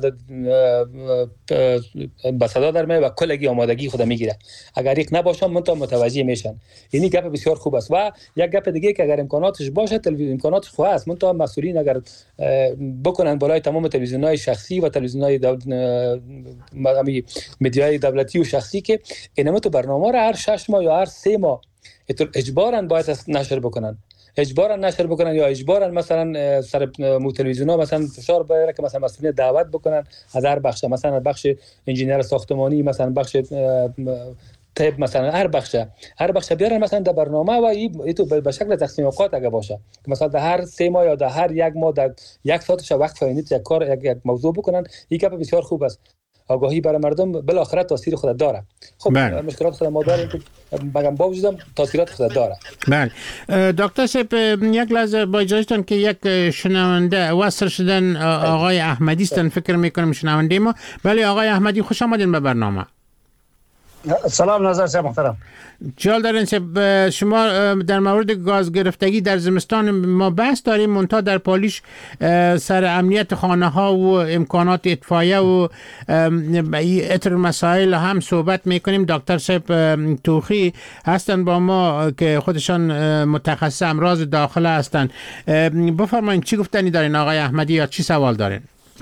به صدا در میاد و کلگی آمادگی خود میگیره، اگر یک نباشه من تا متوجه میشن. یعنی گپ بسیار خوب است. و یک گپ دیگه که اگر امکاناتش باشه تلویزیون امکاناتش خوب است، من تا مسئولین اگر بکنن بالای تمام تلویزیون‌های شخصی و تلویزیون‌های مدیای دولتی و شخصی که اینمتر برنامه را هر شش ماه یا هر سه ماه اجباراً باید نشر بکنن. اجبارا نشر بکنن یا اجبارا مثلا سر تلویزیون ها مثلا فشار بیاره که مثلا مسئولین دعوت بکنن از هر بخش، مثلا بخش انجینر ساختمانی، مثلا بخش طب، مثلا هر بخش هر بخش بیارن مثلا در برنامه و این تو به شکل تقسیم اوقات اگه باشه که مثلا در هر سه ماه یا در هر یک ماه در یک ساعتش وقت اینید یک کار یک, یک موضوع بکنن. این که بسیار خوب است. آگاهی برای مردم بالاخره تاثیر خود داره. خب بله. مشکلات خود ما داریم که بگم با وجودم تاثیرات خود داره. بله دکتر صاحب یک لحظه با اجازهتون که یک شنونده وصل شدن آقای احمدی استن، فکر میکنم شنونده ما. بله آقای احمدی خوش آمدین به برنامه. سلام نظر صاحب محترم. جال دارین صاحب، شما در مورد گاز گرفتگی در زمستان ما بحث داریم، منتها در پالیش سر امنیت خانه ها و امکانات اطفایه و اطر مسائل هم صحبت میکنیم. دکتر صاحب توخی هستن با ما که خودشان متخصص امراض داخله هستن. بفرمایید چی گفتنی دارین آقای احمدی یا چی سوال دارین؟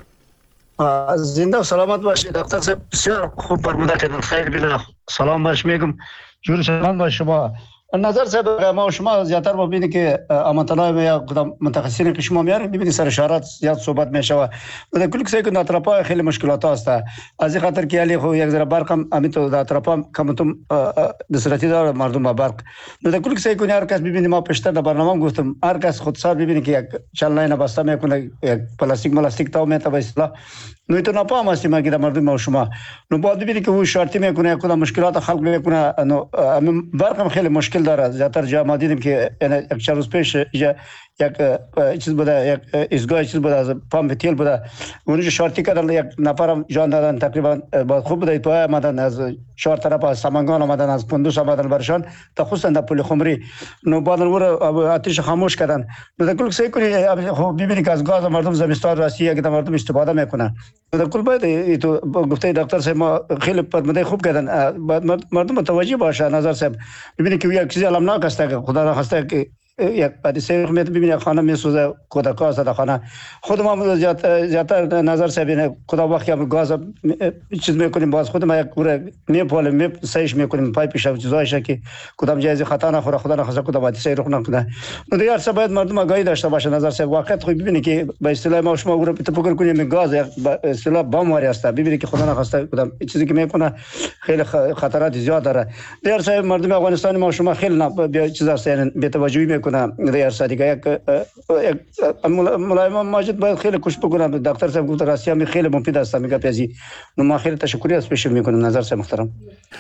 زنده و سلامت باشید دکتر صاحب، بسیار خوب فرموده کردن. خیر بینا سلام باش میگم، جور سلام باش شما. نظر صاحب ما و شما زیاتر ببینید که امانتنای یا متخصصین که شما میارین ببینید سر اشارات زیاد صحبت میشه و در کل کسی که ناتراپا خیلی مشکلات هست. از این خاطر که علی خو یک ذره برق هم همین تو ناتراپا کم تو دسترسی داره مردم با برق. در کل کسی که هر کس ببینید ما پیشتر در برنامه گفتم هر کس خودسار ببینید که یک چالنای بسته میکنه، یک پلاستیک ملاستیک تا میته به اصطلاح نو تو نپام است مگه مردم ما شما نو باید ببینید که او شرطی میکنه کدام مشکلات خلق میکنه. نو برق هم خیلی مشکل داره. زیاتر جا ما دیدیم که یک چند روز پیش یک چیز بوده، یک ایستگاه چیز بوده از پمپ تیل بوده، اونجا شرطی کردن یک نفرم جان دادن. تقریبا با خوب بوده تو آمدن از چهار طرف از سمنگان آمدن، از کندوز آمدن برشان تا خصوصا در پل خمری. نو بعد اون آتش خاموش کردن. در کل سعی کنید خب ببینید که از گاز مردم زمستان راستی که مردم استفاده میکنن. در کل باید تو گفته دکتر صاحب ما خیلی پرمده خوب کردن، مردم متوجه باشه. نظر صاحب ببینید که یک چیزی علمناک است که خدا را خواسته که یک حادثه میاد ببینید خانه میسوزه، کودک است در خانه. خود ما زیادتر نظر صاحب خدا وقتی هم گاز چیز میکنیم باز خود ما یک کوره میپالیم می سایش میکنیم پایپش و چیزایش که کدام جایزه خطا نخوره، خدا نخواسته کدام حادثه رخ نکنه. و دیگر سه باید مردم آگاهی داشته باشه. نظر صاحب واقعیت خود ببینید که به اصطلاح ما شما رو فکر کنیم گاز به اصطلاح بمباری است، ببینید که خدا نخواسته کدام چیزی که میکنه خیلی خطرات زیاد داره. دیگر صاحب مردم افغانستان ما شما خیلی چیز است بی توجهی میکنه. دیگر صدیقه یک ملایم ماجد باید خیلی کوشش بکنم. دکتر صاحب گفت راستی هم خیلی مفید است میگه پیازی. نو ما خیلی تشکری از پیش میکنم. نظر صاحب محترم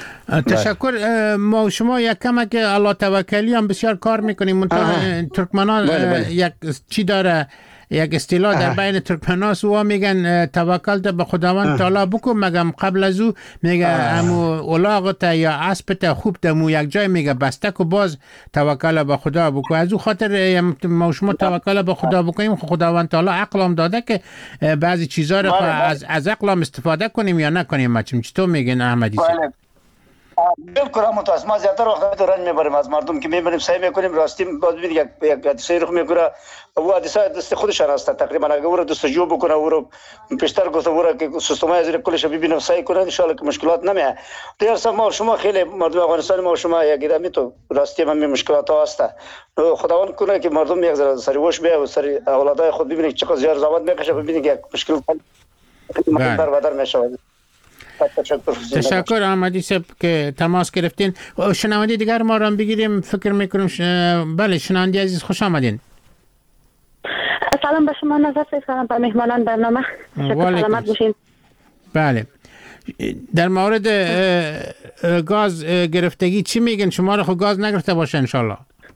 تشکر. ما شما یک کم که الله توکلی هم بسیار کار میکنیم. ترکمنان یک چی داره، یک اصطلاح در بین ترکمنان سوا میگن توکل به خداوند تعالی بکن، مگم قبل از او میگه امو اولاغت یا اسبت خوب دمو یک جای میگه بستک و باز توکل به خدا بکن. از او خاطر ما شما توکل به خدا بکنیم. خداوند تعالی عقل هم داده که بعضی چیزا رو از از عقل هم استفاده کنیم یا نکنیم. چطور میگن احمدی صاحب؟ بالکل هم تو ما زیاتر وقت دوران میبریم از مردم که میبریم سعی میکنیم راستی باز ببینید یک یک حادثه رخ میکنه و حادثه دست خودش راست تقریبا اگه او رو دستجو بکنه او رو پیشتر گفته او رو که سیستمای زیر کلش ببینه سعی کنه ان شاء الله که مشکلات نمیاد. دیگر ما شما خیلی مردم افغانستان ما شما یک گیرمی تو راستی هم مشکلات هست. خداوند کنه که مردم یک ذره سریوش بیا و سری اولادای خود ببینید چقدر زیاد زحمت میکشه، ببینید یک مشکل بر بدر میشه. تشکر احمدی صاحب که تماس گرفتین. شنونده دیگر ما رو بگیریم. فکر میکنم ش... بله شنونده عزیز خوش آمدین. سلام به شما نظر صاحب، سلام به مهمانان برنامه. سلامت باشین. بله در مورد گاز گرفتگی چی میگن؟ شما رو خود گاز نگرفته باشه ان شاء الله.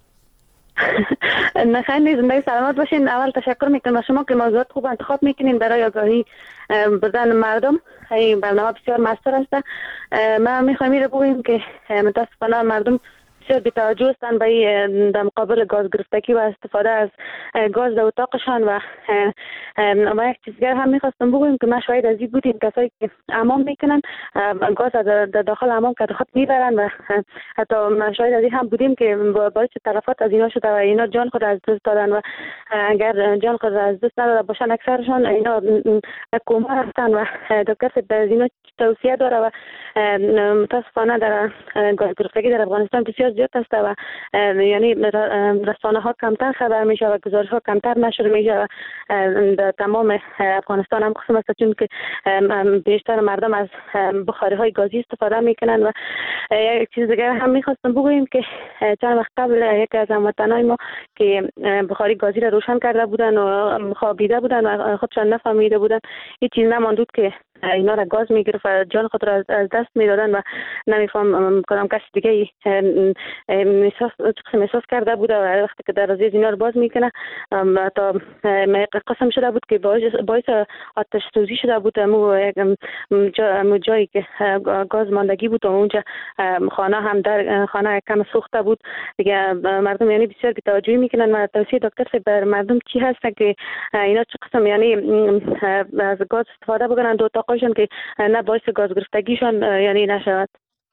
نخیر زندگی سلامت باشین. اول تشکر میکنم از شما که موضوعات خوب انتخاب میکنین برای آگاهی بودن مردم. این برنامه بسیار مستر است. ما میخوایم این رو بگوییم که متاسفانه مردم بسیار بی‌توجه هستند به در مقابل گاز گرفتگی و استفاده از گاز در اتاقشان. و ما یک چیز دیگر هم میخواستم بگویم که ما شاید از این بودیم کسایی که حمام میکنن گاز در داخل حمام که خود میبرن و حتی ما شاید از این هم بودیم که باعث تلفات از اینا شده و اینا جان خود از دست دادن و اگر جان خود از دست نداده باشن اکثرشان اینا کوما هستن و دکتر از اینا توصیه داره و متاسفانه در گاز گرفتگی در افغانستان بسیار زیاد است و یعنی رسانه ها کمتر خبر میشه و گزارش ها کمتر نشر میشه و در تمام افغانستان هم قسم است چون که بیشتر مردم از بخاری های گازی استفاده میکنن. و یک چیز دیگر هم میخواستم بگوییم که چند وقت قبل یک از هموطنای ما که بخاری گازی را روشن کرده بودن و خوابیده بودن و خودشان نفهمیده بودن، هیچ چیز نماند که اینا را گاز میگرفت و جان خود را از دست میدادن و نمیفهم کدام کس دیگه احساس احساس کرده بوده و وقتی که دروازه اینا رو باز میکنه تا قسم شده بود که باعث آتش سوزی شده بود. مو جایی که گاز ماندگی بود و اونجا خانه هم در خانه کم سوخته بود دیگه. مردم یعنی بسیار توجهی میکنن و توصیه دکتر صاحب بر مردم چی هست که اینا چه قسم یعنی از گاز استفاده بکنن دو تاقاشون که نه باعث گاز گرفتگیشون یعنی نشود.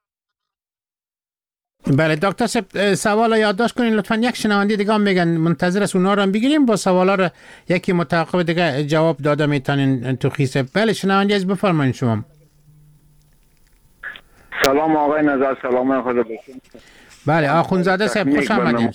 بله دکتر صاحب سوال یادداشت کنین لطفا. یک شنونده دیگه هم میگن منتظر است اونا رو هم بگیریم با سوالا رو یکی متعاقب دیگه جواب داده میتونین توخی صاحب. بله شنونده از بفرمایید شما. سلام آقای نظر، سلام خدا باشین. بله آخونزاده صاحب خوش آمدید.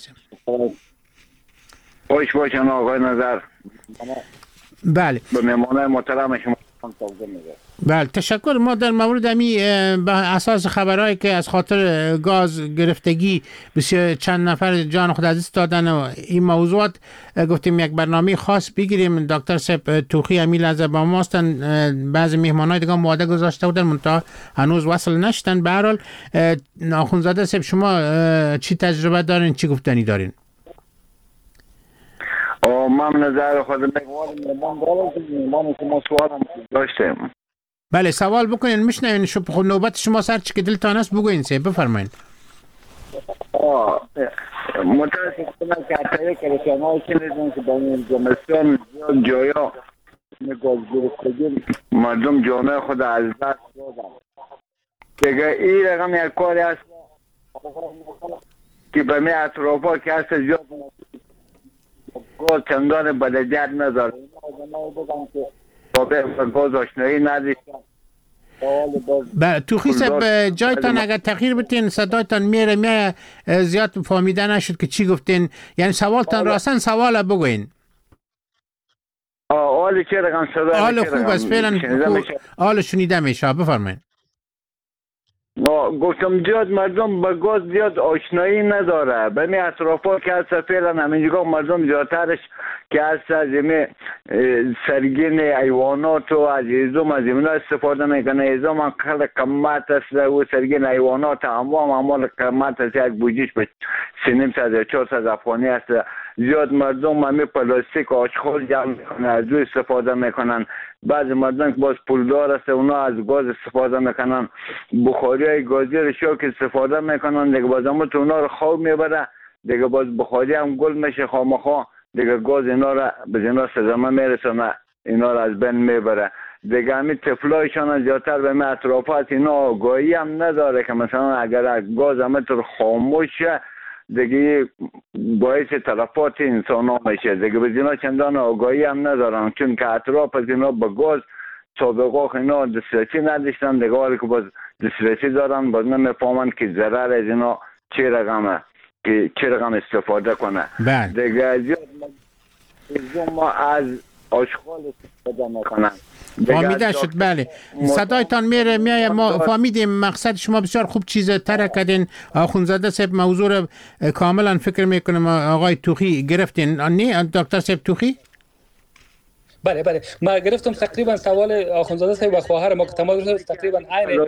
خوش باشن آقای نظر. بله به مهمانای محترم شما توضیح میدم. بله تشکر. ما در مورد امی به اساس خبرهایی که از خاطر گاز گرفتگی بسیار چند نفر جان خود از دست دادن و این موضوعات گفتیم یک برنامه خاص بگیریم. دکتر صاحب توخی امی لحظه با ما هستن، بعضی مهمانای دیگه وعده گذاشته بودن منتها هنوز وصل نشدن. به هر حال آخوندزاده صاحب شما چی تجربه دارین، چی گفتنی دارین؟ من نظر خود میگم من دارم من شما سوالم داشتم. بله سوال بکنین میشنوین. خب نوبت شما سر چی که دلتان است بگوین سه بفرمایید. متاسفانه که حتی یک رسانه‌ای شنیدم که با زمستان زیاد جایا گاز گرفتگی مردم جامعه خود از دست دادن. دیگه این رقم یک کاری است که به می اطرافا که هست زیاد گاز چندان بدجت نداره. اینا بگم که با گاز آشنایی نداشتن. بله توخی صاحب جایتان اگر تغییر بتین صدایتان میره میره زیاد فهمیده نشد که چی گفتین، یعنی سوالتان راستن سوال بگوین. آل چه رقم صدا آل خوب است فعلا آل شنیده میشه بفرمایید. گفتم زیاد مردم با گاز زیاد آشنایی نداره. به می اطرافا که هست فعلا همینجا مردم زیادترش که هست از این سرگین ایوانات و از ایزوم از اینا استفاده میکنه. ایزوم هم خیلی قیمت است و سرگین ایوانات هموام همال قیمت است. یک بوجیش به سینیم ساز یا چهار ساز افغانی است. زیاد مردم همی پلاستیک آشغال جمع میکنه از او استفاده میکنن. بعضی مردم که باز پولدار است اونا از گاز استفاده میکنن. بخاری های گازی رو شو که استفاده میکنن دیگه باز همون تو اونا رو خواب میبره دیگه باز بخاری هم گل میشه خامخا دیگه گاز اینا رو به اینا صدمه میرسونه اینا رو از بین میبره دیگه. همین طفلایشان زیادتر به می اطرافات اینا آگاهی هم نداره که مثلا اگر گاز همه طور خاموش شه دیگه باعث تلفات انسان ها میشه دیگه. به اینا چندان آگاهی هم ندارن چون که اطراف از اینا به گاز سابقه اینا دسترسی نداشتن دیگه. ولی که باز دسترسی دارن باز نمیفهمن که ضرر از اینا چه رقمه که چه رقم استفاده کنه. بله دیگه زیاد ما از آشغال استفاده میکنن. فهمیده شد. بله صدایتان میره میایه ما فهمیدیم. مقصد شما بسیار خوب چیز تر کردین. آخوندزاده صاحب موضوع رو کاملا فکر میکنم آقای توخی گرفتین نه دکتر صاحب توخی؟ بله بله ما گرفتم تقریبا سوال آخوندزاده صاحب و خواهر ما که تماس رسید تقریبا عین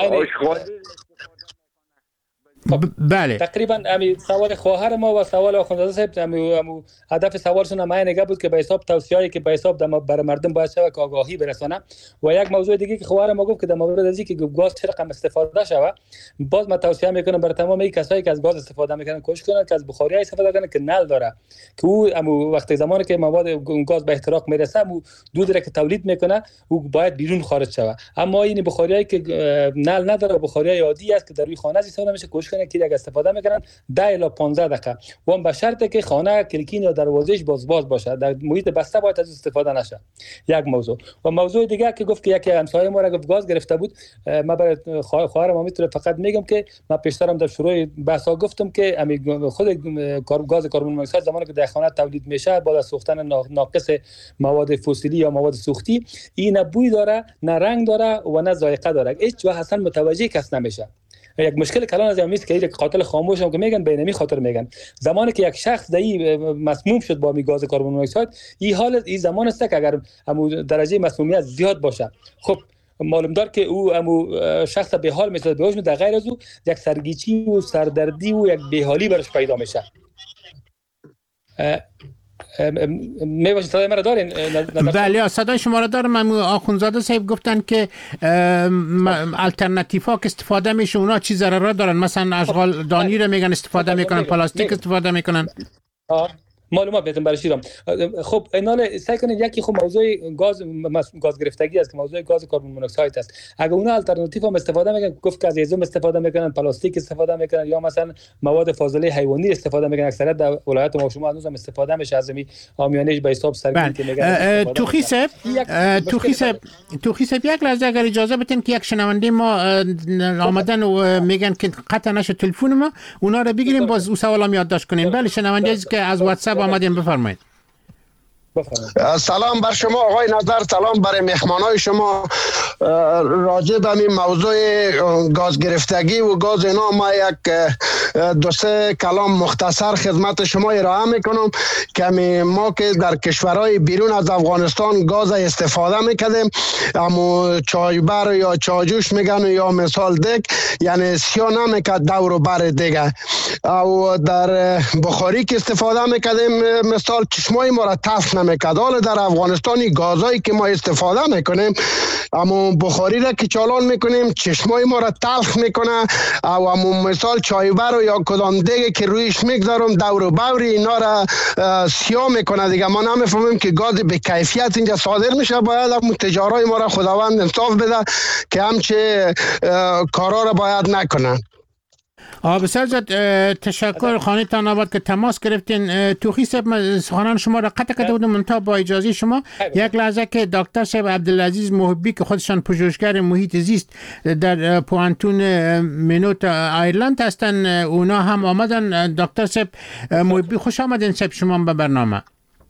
بله تقریبا امی سوال خواهر ما و سوال آخوندزاده صاحب امی هدف سوالشون هم اینه بود که به حساب توصیه‌ای که به حساب برای مردم باید شود که آگاهی برسانه. و یک موضوع دیگه که خواهر ما گفت که در مورد از اینکه گاز چه رقم استفاده شود باز ما توصیه میکنم برای تمام این کسایی که از گاز استفاده میکنن کوشش کنن که از بخاری استفاده کنن که نل داره که او امو وقتی زمانی که مواد گاز به احتراق میرسه او دود را که تولید میکنه او باید بیرون خارج شود. اما این بخاریایی که نل نداره بخاری عادی است که در روی خانه استفاده میشه کوشش کنه که یک استفاده میکنن ده الی پانزده دقیقه و هم به شرطی که خانه کلکین یا دروازهش باز باز باشه، در محیط بسته باید از استفاده نشه. یک موضوع. و موضوع دیگه که گفت که یکی همسایه ما را گفت گاز گرفته بود، ما برای خواهرم ما میتونه فقط میگم که من پیشترم در شروع بحث ها گفتم که خود گاز کربن مونوکساید زمانی که در خانه تولید میشه بعد از سوختن ناقص مواد فسیلی یا مواد سوختی، این نه بوی داره، نه رنگ داره و نه ذائقه داره، هیچ وقت اصلا متوجه کس نمیشه. یک مشکل کلان از این است که یک قاتل خاموش هم که میگن بینمی خاطر میگن، زمانی که یک شخص دایی مسموم شد با می گاز کربن مونوکساید، این حالت این زمان است که اگر همون درجه مسمومیت زیاد باشه، خب معلوم دار که او همو شخص به حال مثل به هوش در غیر از او یک سرگیچی و سردردی و یک بیحالی برش پیدا میشه. میباشید صدای مرا دارین؟ بله صدای شما را دارم. آخونزاده صاحب گفتن که الٹرناتیف ها که استفاده میشه اونا چی ضرر دارن، مثلا اشغال دانی رو میگن استفاده میکنن، پلاستیک استفاده میکنن. آه معلومات بهتون برشیدم. خب اینال سعی کنید یکی خب موضوع گاز گاز گرفتگی است که موضوع گاز کربن مونوکساید است. اگه اونا الटरनेटिव هم استفاده میکنن، گفت که از هیزم استفاده میکنن، پلاستیک استفاده میکنن یا مثلا مواد فاضله حیوانی استفاده میکنن، اکثریت در ولایت ما شما هنوز هم استفاده میشه از می آمیانش به حساب سرگین که میگن. توخی صاحب توخی صاحب توخی صاحب یک لحظه اگر اجازه بدین که یک شنونده ما آمدن و میگن که قطع نشه تلفن ما، اونا رو بگیریم باز او سوالام یادداشت کنین. بله شنونده که از واتساپ آمدین بفرمایید. سلام بر شما آقای نظر، سلام برای مهمانای شما. راجع به این موضوع گاز گرفتگی و گاز اینا ما یک دو سه کلام مختصر خدمت شما ارائه میکنم که ما که در کشورهای بیرون از افغانستان گاز استفاده میکردیم، اما چایبر یا چاجوش میگن یا مثال دیگ، یعنی سیا نمیکرد دور و بر دیگه، او در بخاری که استفاده میکردیم مثال چشمای ما را تف نمیکرد. حالا در افغانستانی گازایی که ما استفاده میکنیم، اما بخاری را که چالان میکنیم چشمای ما را تلخ میکنه، او اما مثال چایبر یا کدام دیگه که رویش میگذارم دور و بوری اینا را سیاه میکنه دیگه. ما نمیفهمیم که گاز به کیفیت اینجا صادر میشه. باید هم تجارای ما را خداوند انصاف بده که همچه کارا را باید نکنن. بسیار زیاد تشکر خانه تناباد که تماس گرفتین. توخی صاحب سخنان شما را قطع کرده بودم منتها با اجازه شما یک لحظه که دکتر صاحب عبدالعزیز محبی که خودشان پژوهشگر محیط زیست در پوانتون مینوت ایرلند هستن، اونا هم آمدن. دکتر صاحب محبی خوش آمدین صاحب شما به برنامه.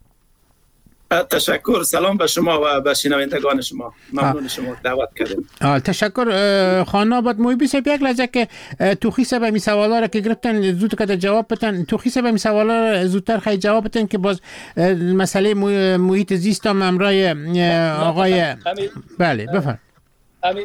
تشکر، سلام به شما و به شنوندگان شما، ممنون شما دعوت کردین. تشکر خانم آباد محبی صاحب. یک لحظه که توخی صاحب می سوالا را که گرفتن زود که جواب بدن، توخی صاحب می سوالا را زودتر خیلی جواب بدن که باز مسئله محیط زیست هم امرای آقای بله بفرمایید.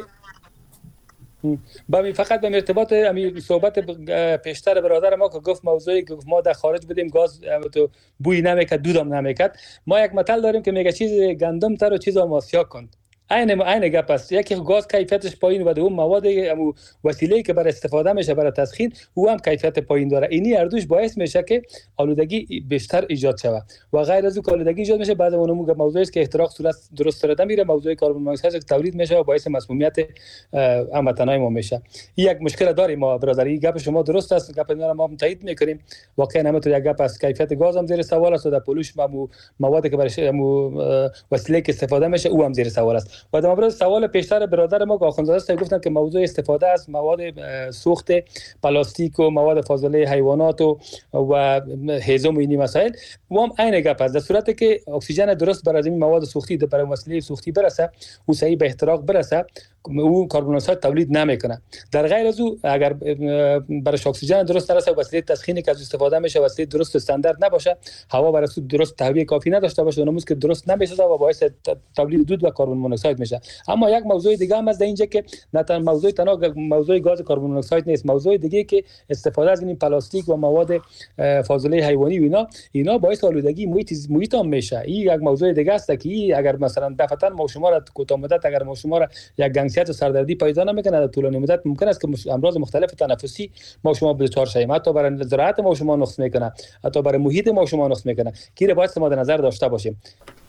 با می فقط به ارتباط امی صحبت پیشتر برادر ما که گفت موضوعی که ما در خارج بودیم گاز تو بوی نمیکرد، دودم نمیکرد. ما یک مثال داریم که میگه چیز گندم تر و چیز آماسیا کن. عین عین گپ است. یکی گاز کیفیتش پایین و دوم مواد و وسیله‌ای که برای استفاده میشه برای تسخین او هم کیفیت پایین داره. اینی اردوش باعث میشه که آلودگی بیشتر ایجاد شود و غیر از اون آلودگی ایجاد میشه. بعد اون موقع موضوعی است که احتراق صورت درست رده میره، موضوع کربن مونوکساید تولید میشه و باعث مسمومیت هموطنای ما میشه. این یک مشکل داریم ما برادری. گپ شما درست است، گپ اینا ما تایید میکنیم. واقعا همینطور یک گپ است. کیفیت گاز هم زیر سوال است و در پولوش مواد که برای وسیله که استفاده میشه او هم زیر سوال است. و در مورد سوال پیشتر برادر ما آخوندزاده صاحب گفتن که موضوع استفاده از مواد سوخت پلاستیک و مواد فاضله حیوانات و و هیزم و اینی مسائل و هم عین گپ است. در صورتی که اکسیژن درست برای این مواد سوختی برای وسیله سوختی برسه و صحیح به احتراق برسه، او کربن مونوکساید تولید نمیکنه. در غیر از او اگر برای اکسیژن درست نرسه و وسیله تسخینی که از استفاده میشه وسیله درست استاندارد نباشه، هوا برای درست تهویه کافی نداشته باشه، اونموز که درست نمیشه و باعث تولید دود و کربن مونوکساید میشه. اما یک موضوع دیگه هم از اینجا که نه تنها موضوع تنها موضوع گاز کربن مونوکساید نیست، موضوع دیگه که استفاده از این پلاستیک و مواد فاضله حیوانی و اینا اینا باعث آلودگی محیط محیط هم میشه. این یک موضوع دیگه است که اگر مثلا دفعتا ما شما را کوتاه مدت اگر ما شما را یک گنگسیت و سردردی پیدا نمیکنه، در طولانی مدت ممکن است که امراض مختلف تنفسی ما شما به دچار شویم، حتی برای زراعت ما شما نقص میکنه، حتی برای محیط ما شما نقص میکنه. کی را باید ما در نظر داشته باشیم.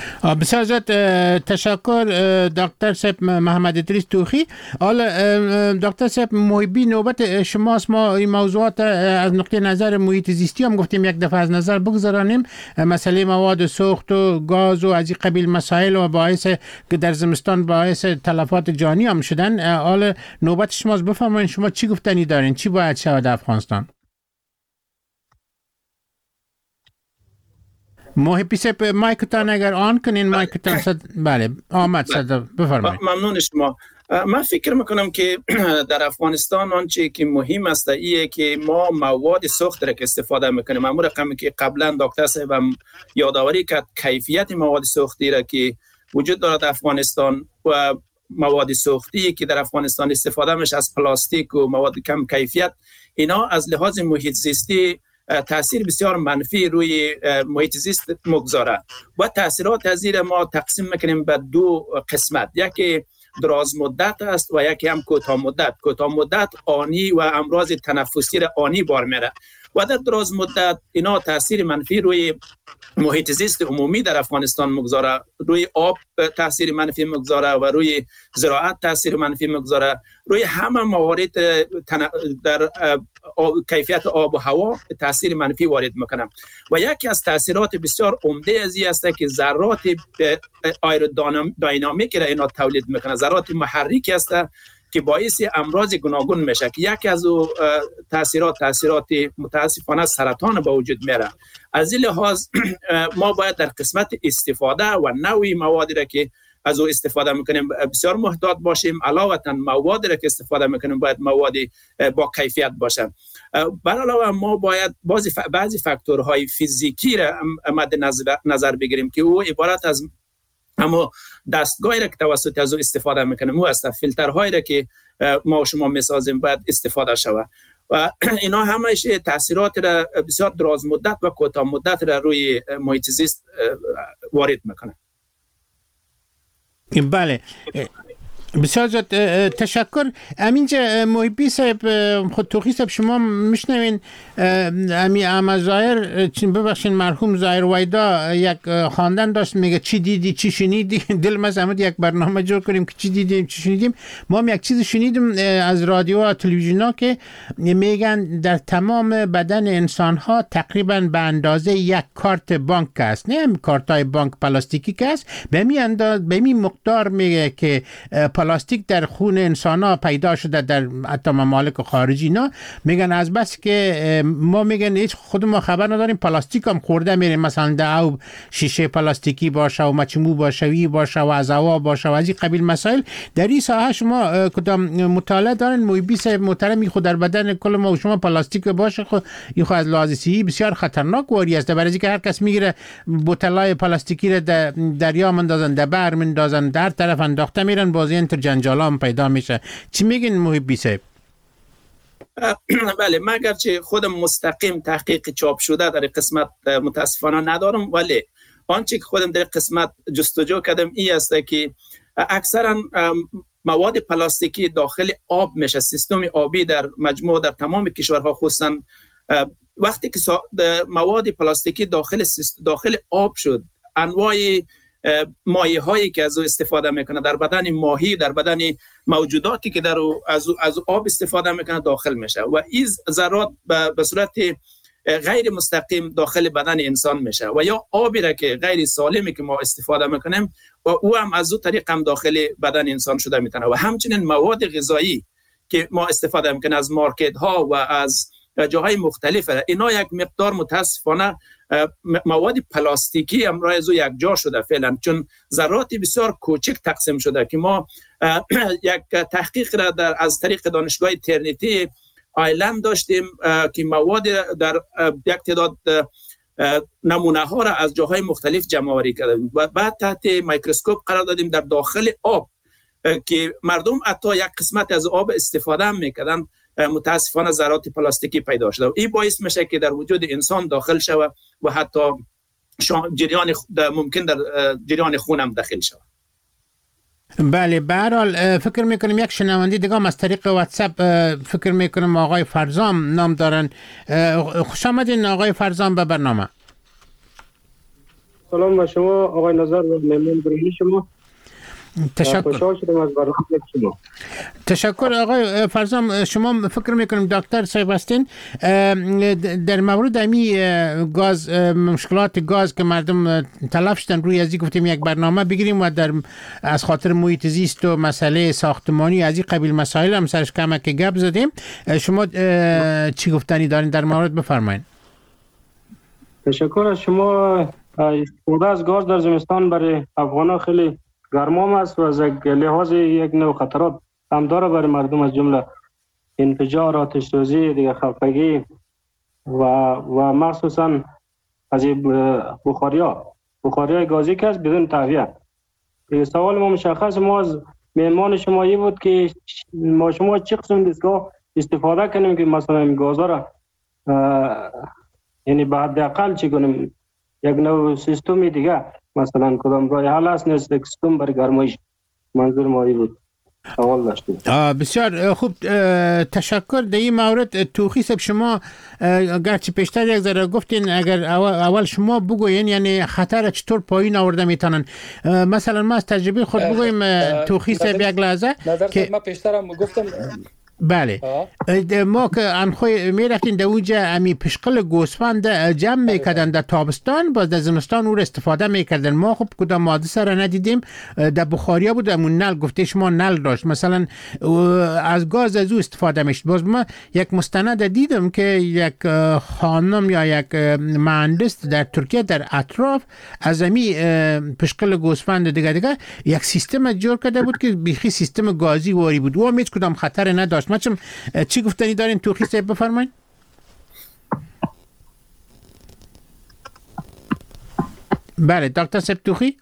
بسیار زیاد تشکر دکتر صاحب محمد ادریس توخی. حالا دکتر صاحب محبی نوبت شماست. ما این موضوعات از نقطه نظر محیط زیستی هم گفتیم یک دفعه از نظر بگذارانیم. مسئله مواد سوخت و گاز و از این قبیل مسائل و باعث که در زمستان باعث تلفات جانی هم شدن. حالا نوبت شماست، بفرمایید شما چی گفتنی دارین؟ چی باید شود افغانستان؟ محبی صاحب مایکتان اگر آن کنین مایکتان صد... بله آمد صدا بفرمایید. ممنون شما. من فکر میکنم که در افغانستان آنچه که مهم است ایه که ما مواد سوخت را که استفاده میکنیم، اما رقمی که قبلا دکتر صاحب هم یادآوری کرد، کیفیت مواد سوختی را که وجود دارد در افغانستان و مواد سوختی که در افغانستان استفاده میشه از پلاستیک و مواد کم کیفیت، اینا از لحاظ محیط زیستی تاثیر بسیار منفی روی محیط زیست مگذاره و تاثیرات از این ما تقسیم میکنیم به دو قسمت، یکی دراز مدت است و یکی هم کوتاه مدت. کوتاه مدت آنی و امراض تنفسی را آنی بار میره و در دراز مدت اینا تاثیر منفی روی محیط زیست عمومی در افغانستان مگذاره، روی آب تاثیر منفی مگذاره و روی زراعت تاثیر منفی مگذاره، روی همه موارد در کیفیت آب و هوا تاثیر منفی وارد میکنه. و یکی از تاثیرات بسیار عمده از این است که ذرات آیرودینامیک را اینا تولید میکنه، ذرات محرکی است که باعث امراض گوناگون میشه که یکی از تاثیرات تاثیرات متاسفانه سرطان به وجود میاره. از این لحاظ ما باید در قسمت استفاده و نوعی موادی را که از او استفاده میکنیم بسیار محتاط باشیم. علاوه بر موادی را که استفاده میکنیم باید موادی با کیفیت باشه. بر علاوه ما باید بعضی بعضی فاکتورهای فیزیکی را مد نظر بگیریم که او عبارت از اما دستگاهی را که توسط از او استفاده میکنیم او است، فیلترهایی را که ما و شما میسازیم باید استفاده شود و اینا همش تاثیرات را بسیار دراز مدت و کوتاه مدت را روی محیط زیست وارد میکنه. بله بسیار زیاد تشکر. همینجا محبی صاحب خود توخی صاحب شما میشنوین امی اما ظاهر ببخشین مرحوم ظاهر ویدا یک خواندن داشت میگه چی دیدی چی شنیدی، دل مزمد یک برنامه جور کنیم که چی دیدیم چی شنیدیم. ما هم یک چیز شنیدیم از رادیو و تلویزیون ها که میگن در تمام بدن انسان ها تقریبا به اندازه یک کارت بانک است، نه هم کارت های بانک پلاستیکی که است، به می انداز به می مقدار میگه که پلاستیک در خون انسان ها پیدا شده در حتی ممالک خارجی. نا میگن از بس که ما میگن هیچ خود ما خبر نداریم پلاستیک هم خورده میریم، مثلا در او شیشه پلاستیکی باشه و مچمو باشه وی باشه و از هوا باشه و از این قبیل مسائل. در این ساحه شما کدام مطالعه دارین محبی صاحب محترمی؟ خود در بدن کل ما و شما پلاستیک باشه خود این خود از لحاظ صحی بسیار خطرناک واری است، برای اینکه هر کس میگیره بوتلای پلاستیکی را در دریا مندازن، در بحر مندازن، در طرف انداخته میرن، بازی انتر جنجالا هم پیدا میشه. چی میگین محبی صاحب؟ بله، من اگرچه خودم مستقیم تحقیق چاپ شده در قسمت متاسفانه ندارم، ولی آنچه که خودم در قسمت جستجو کردم این است که اکثرا مواد پلاستیکی داخل آب میشه، سیستم آبی در مجموع در تمام کشورها خصوصا وقتی که مواد پلاستیکی داخل داخل آب شد، انواع مایع هایی که از او استفاده میکنه در بدن ماهی، در بدن موجوداتی که در از از آب استفاده میکنه داخل میشه و این ذرات به صورت غیر مستقیم داخل بدن انسان میشه و یا آبی را که غیر سالمی که ما استفاده میکنیم و او هم از او طریق هم داخل بدن انسان شده میتونه و همچنین مواد غذایی که ما استفاده میکنیم از مارکت ها و از جاهای مختلفه، اینا یک مقدار متاسفانه مواد پلاستیکی امروز یک جا شده فعلا، چون ذرات بسیار کوچک تقسیم شده که ما یک تحقیق را در از طریق دانشگاه ترنیتی آیلند داشتیم که مواد در یک تعداد نمونه ها را از جاهای مختلف جمع آوری کردیم و بعد تحت میکروسکوپ قرار دادیم در داخل آب که مردم حتی یک قسمت از آب استفاده میکردن، متاسفانه ذرات پلاستیکی پیدا شده و این باعث میشه که در وجود انسان داخل شود و حتی جریان ممکن در جریان خون هم داخل شود. بله، به هر حال فکر میکنم یک شنونده دیگه هم از طریق واتساپ فکر میکنم آقای فرزام نام دارن. خوش آمدین آقای فرزام به برنامه. سلام به شما آقای نظر و مهمان گرامی شما. تشکر. خوشحال شدم از برنامه شما. تشکر آقای فرزام. شما فکر میکنم دکتر صاحب هستین در مورد امی گاز، مشکلات گاز که مردم تلف شدن، روی ازی گفتیم یک برنامه بگیریم و در از خاطر محیط زیست و مسئله ساختمانی از این قبیل مسائل هم سرش کمک گپ زدیم. شما چی گفتنی دارین در مورد؟ بفرمایید. تشکر از شما. استفاده از گاز در زمستان برای افغان‌ها خیلی گرمام است و از لحاظ یک نوع خطرات هم داره برای مردم، از جمله انفجار، آتش سوزی، دیگه خفگی و و مخصوصا از بخاریا بخاریا گازی که است بدون تهویه. دیگه سوال ما مشخص ما از مهمان شما این بود که ما شما چه قسم دستگاه استفاده کنیم که مثلا این گازا را یعنی به حداقل چی کنیم، یک نوع سیستمی دیگه مثلا کدام راه حل است نیست سیستم برای گرمایش. منظور ما این بود. سوال داشتیم. بسیار خوب، تشکر. در این مورد توخی صاحب شما گرچه پیشتر یک ذره گفتین، اگر اول شما بگوین یعنی خطر چطور پایین آورده میتونن. مثلا ما از تجربه خود بگویم توخی صاحب یک لحظه که ما پیشترم گفتم. بله ما که انخوی میرفتیم در اونجا امی پشقل گوسفند جمع میکردن در تابستان، باز در زمستان او را استفاده میکردن. ما خب کدام حادثه را ندیدیم. در بخاریا بود، امون نل گفته شما نل داشت، مثلا از گاز از او استفاده میشد. باز ما یک مستند دیدم که یک خانم یا یک مهندس در ترکیه در اطراف از امی پشقل گوسفند دیگه دیگه یک سیستم جور کرده بود که بیخی سیستم گازی واری بود و هیچ کدام خطر نداشت. مچم چی گفتنی دارین توخی صاحب؟ بفرمایید. بله دکتر صاحب توخی.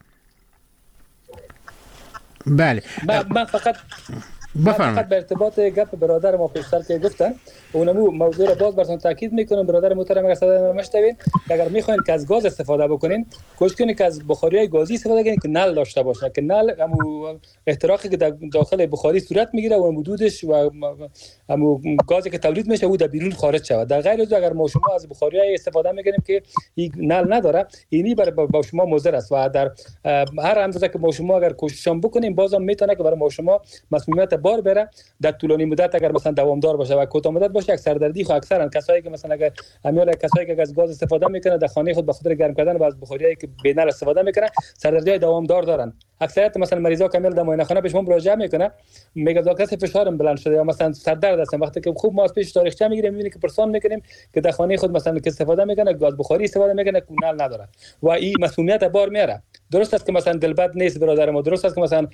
بله من فقط فقط به ارتباط گپ برادر ما پیشتر که گفتن اونمو موضوع را باز براتون تاکید میکنم. برادر محترم اگر صدا نمیشنوین، اگر میخواین که از گاز استفاده بکنین، کوشش کنین که از بخاریای گازی استفاده کنین که نل داشته باشه، که نل همو احتراقی که در داخل بخاری صورت میگیره و حدودش و همو گازی که تولید میشه او در بیرون خارج شود. در غیر از اگر ما شما از بخاریای استفاده میکنیم که این نل نداره، اینی برای با شما مضر است و در هر اندازه که ما شما اگر کوششم بکنیم بازم میتونه که برای ما شما مسئولیت بار بره در طولانی مدت. اگر مثلا دوامدار باشه و کوتاه مدت باشه، یک سردردی خو اکثرا کسایی که مثلا اگر امیال کسایی که از گاز استفاده میکنه در خانه خود به خاطر گرم کردن و از بخاریایی که بینال استفاده میکنه سردردی دوامدار دارن. اکثریت مثلا مریضا کامل در معاینه خانه پیش ما مراجعه میکنه، میگه دکتر فشارم بلند شده یا مثلا سردرد است. وقتی که خوب ما از پیش تاریخچه میگیریم میبینیم که پرسان میکنیم که در خانه خود مثلا که استفاده میکنه گاز بخاری استفاده میکنه کونال نداره و این مسئولیت بار میاره. درست است که مثلا دلبد نیست برادر ما، درست است که مثلا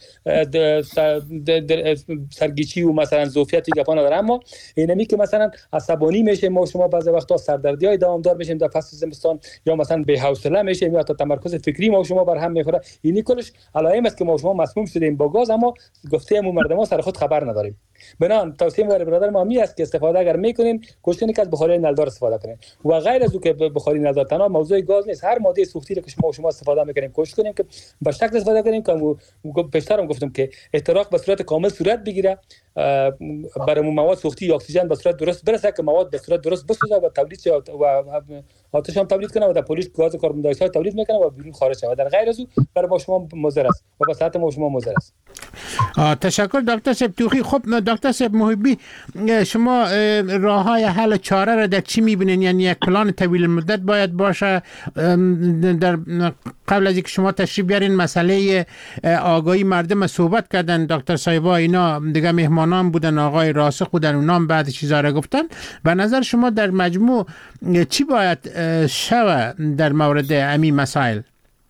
سرگیچی و مثلا زوفیتی گپا نداره، اما اینمی که مثلا عصبانی میشه ما شما بعضی وقتا سردردی های دوامدار میشیم در فصل زمستان یا مثلا بی حوصله میشیم یا تا تمرکز فکری ما شما بر هم میخوره. اینی کلش علائم است که ما شما مسموم شدیم با گاز، اما گفته مو مردم ها سر خود خبر نداریم. بنان توصیه ما برادر ما می است که استفاده اگر میکنین کوشش کنید که از بخاری نلدار استفاده کنین و غیر از او که بخاری نلدار تنها موضوع گاز نیست، هر ماده سوختی که شما شما استفاده میکنیم کوشش کنیم که به شکل استفاده کنیم که پیشترم گفتم که احتراق به صورت کامل صورت بگیره، برای مواد سوختی اکسیژن به صورت درست برسه که مواد به صورت درست بسوزه و تولید شه و آتش هم تولید کنه و در پلیس گاز کربن دی اکساید تولید میکنه و بیرون خارج شه. در غیر از او برای ما شما مضر است و به صحت ما شما مضر است. تشکر دکتر صاحب توخی. خب دکتر صاحب محبی، شما راههای حل چاره را در چی میبینین؟ یعنی یک پلان طویل مدت باید باشه. در قبل از اینکه شما تشریف بیارین مسئله آگاهی مردم صحبت کردن دکتر صاحبا، اینا دیگه مهمانان بودن، آقای راسخ بودن، اونام بعد چیزا را گفتن. به نظر شما در مجموع چی باید شوه در مورد همین مسائل؟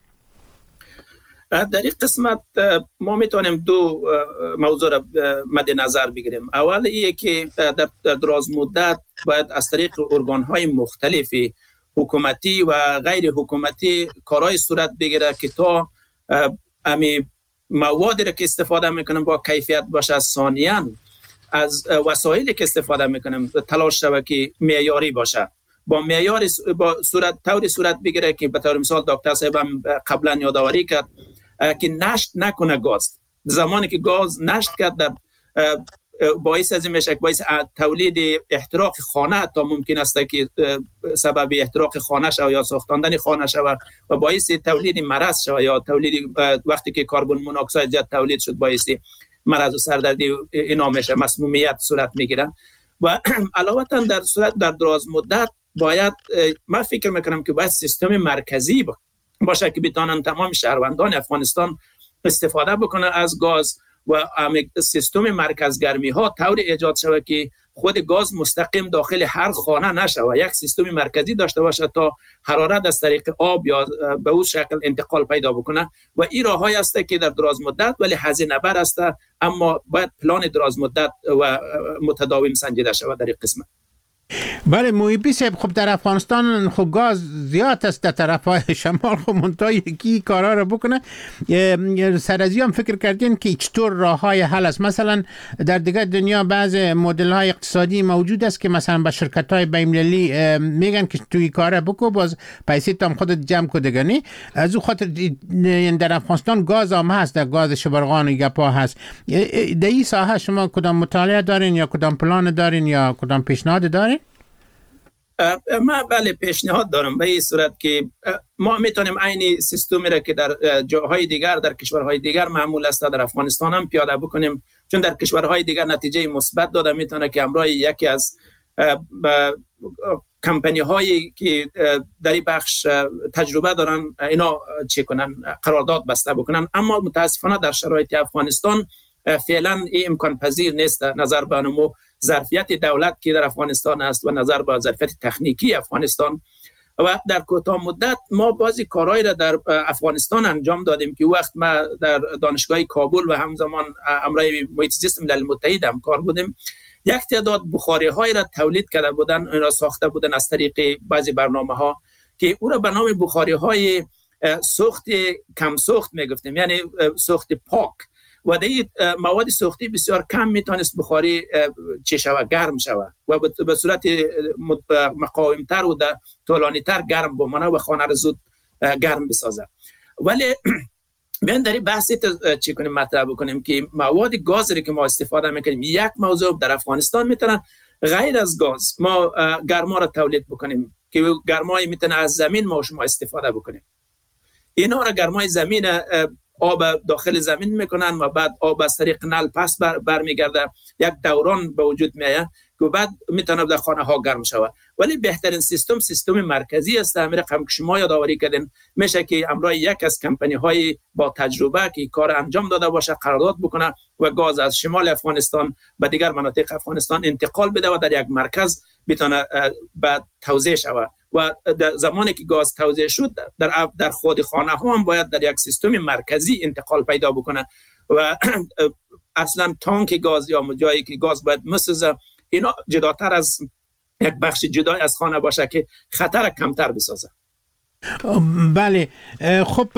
در این قسمت ما میتونیم دو موضوع را مد نظر بگیریم. اول اینه که در دراز مدت باید از طریق ارگان‌های مختلفی حکومتی و غیر حکومتی کارهای صورت بگیره که تا امی موادی را که استفاده میکنیم با کیفیت باشه، ثانیاً از وسایلی که استفاده میکنیم تلاش شود که معیاری باشه، با معیار با صورت طوری صورت بگیره که به طور مثال دکتر صاحب هم قبلا یادآوری کرد که نشت نکنه گاز. زمانی که گاز نشت کرد در باعث از این میشه که باعث تولید احتراق خانه تا ممکن است که سبب احتراق خانه شود یا سوختاندن خانه شود و باعث تولید مرض شود یا تولید وقتی که کربن مونوکساید زیاد تولید شد باعث مرض و سردردی اینا میشه، مسمومیت صورت میگیرن. و علاوه در صورت در دراز مدت باید من فکر میکنم که باید سیستم مرکزی باشه که بتونن تمام شهروندان افغانستان استفاده بکنه از گاز و سیستم مرکزگرمی ها طور ایجاد شود که خود گاز مستقیم داخل هر خانه نشود، یک سیستم مرکزی داشته باشه تا حرارت از طریق آب یا به اون شکل انتقال پیدا بکنه. و این راههای است که در دراز مدت ولی هزینه بر است، اما باید پلان دراز مدت و متداوم سنجیده شود در این قسمت. بله محبی صاحب، خب در افغانستان خب گاز زیاد است در طرف های شمال، خب منطقه یکی کارا رو بکنه. سر از هم فکر کردین که چطور راه های حل است؟ مثلا در دیگه دنیا بعض مدل های اقتصادی موجود است که مثلا به شرکت های بین‌المللی میگن که توی کار بکو باز پیسه تام خودت جمع کو دگنی. از او خاطر در افغانستان گاز هم هست، در گاز شبرغان و گپا هست. در این ساحه شما کدام مطالعه دارین یا کدام پلان دارین یا کدام پیشنهاد دارین؟ ما بله پیشنهاد دارم به این صورت که ما میتونیم عین سیستمی را که در جاهای دیگر در کشورهای دیگر معمول است در افغانستان هم پیاده بکنیم، چون در کشورهای دیگر نتیجه مثبت داده. میتونه که همراه یکی از کمپانی هایی که در این بخش تجربه دارن اینا چی کنن، قرارداد بسته بکنن. اما متاسفانه در شرایط افغانستان فعلا این امکان پذیر نیست نظر به نمو ظرفیت دولت که در افغانستان است و نظر به ظرفیت تکنیکی افغانستان. و در کوتاه مدت ما بعضی کارهایی را در افغانستان انجام دادیم که وقت ما در دانشگاه کابل و همزمان امرای محیط زیست ملل متحد هم کار بودیم، یک تعداد بخاری های را تولید کرده بودن، اینا ساخته بودن از طریق بعضی برنامه ها که او را به نام بخاری های سوخت کم سوخت میگفتیم، یعنی سوخت پاک. و دی مواد سوختی بسیار کم میتونست بخاری چه شود، گرم شود و به صورت مقاومتر و طولانی تر گرم بمانه و خانه را زود گرم بسازه. ولی بیان در این بحثی چی کنیم مطرح بکنیم که مواد گازی که ما استفاده میکنیم، یک موضوع در افغانستان میتونن غیر از گاز ما گرما را تولید بکنیم که گرمای میتونه از زمین ما شما استفاده بکنیم. اینا را گرمای زمین آب داخل زمین میکنن و بعد آب از طریق نل پس بر برمیگرده، یک دوران به وجود میاد که بعد میتونه در خانه ها گرم شود. ولی بهترین سیستم سیستم مرکزی است. همین رقم که شما یادآوری کردین میشه که امروز یک از کمپانی های با تجربه که کار انجام داده باشه قرارداد بکنه و گاز از شمال افغانستان به دیگر مناطق افغانستان انتقال بده و در یک مرکز بتونه بعد توزیع شود. و در زمانی که گاز توزیع شد در در خود خانه ها هم باید در یک سیستم مرکزی انتقال پیدا بکنه و اصلا تانک گاز یا جایی که گاز باید مسوزه اینا جداتر از یک بخش جدای از خانه باشه که خطر کمتر بسازه. بله خب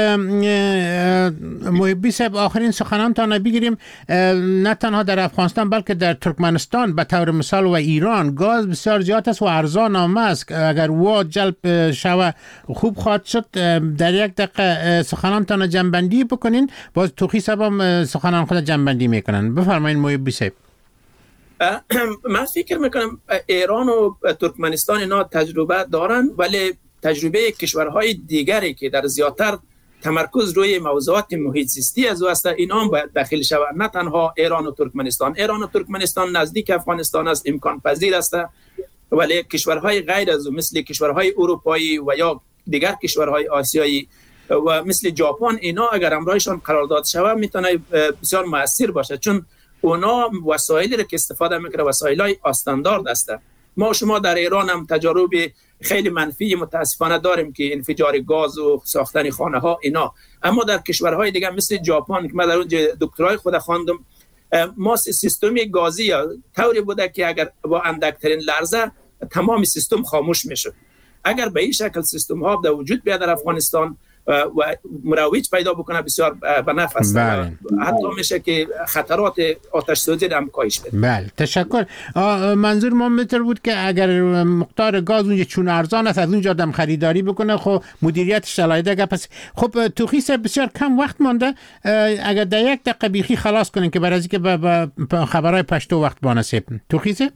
محبی صاحب، آخرین سخنانتان بگیریم. نه تنها در افغانستان بلکه در ترکمنستان به طور مثال و ایران گاز بسیار زیاد است و ارزان هم است. اگر وا جلب شوه خوب خواهد شد. در یک دقیقه سخنانتان جنبندی بکنین، باز توخی صاحب هم سخنان خود جنبندی میکنن. بفرمایید محبی صاحب. من فکر میکنم ایران و ترکمنستان اینا تجربه دارن، ولی تجربه کشورهای دیگری که در زیادتر تمرکز روی موضوعات محیط زیستی از واسطه اینا هم باید داخل شود. نه تنها ایران و ترکمنستان. ایران و ترکمنستان نزدیک افغانستان است، امکان پذیر است، ولی کشورهای غیر از مثل کشورهای اروپایی و یا دیگر کشورهای آسیایی و مثل ژاپن اینا اگر امرایشان قرارداد شود میتونه بسیار مؤثر باشه، چون اونا وسایلی را که استفاده میکنه وسایلای استاندارد است. ما شما در ایران هم تجارب خیلی منفی متاسفانه داریم که انفجار گاز و ساختن خانه ها اینا. اما در کشورهای دیگه مثل ژاپن که من در اونجا دکترای خود خواندم، ما سیستم گازی طوری بوده که اگر با اندکترین لرزه تمام سیستم خاموش میشد. اگر به این شکل سیستم ها در وجود بیاد در افغانستان و مروج پیدا بکنه بسیار به نفع است. بله. حتی میشه که خطرات آتش سوزی هم کاهش بده. بله تشکر. منظور ما متر بود که اگر مقدار گاز اونجا چون ارزان است از اونجا آدم خریداری بکنه، خب مدیریتش علایده. پس خب توخیس بسیار کم وقت مانده، اگر در یک دقیقه بیخی خلاص کنین که برای اینکه به خبرهای پشتو وقت بانسیب توخیسه.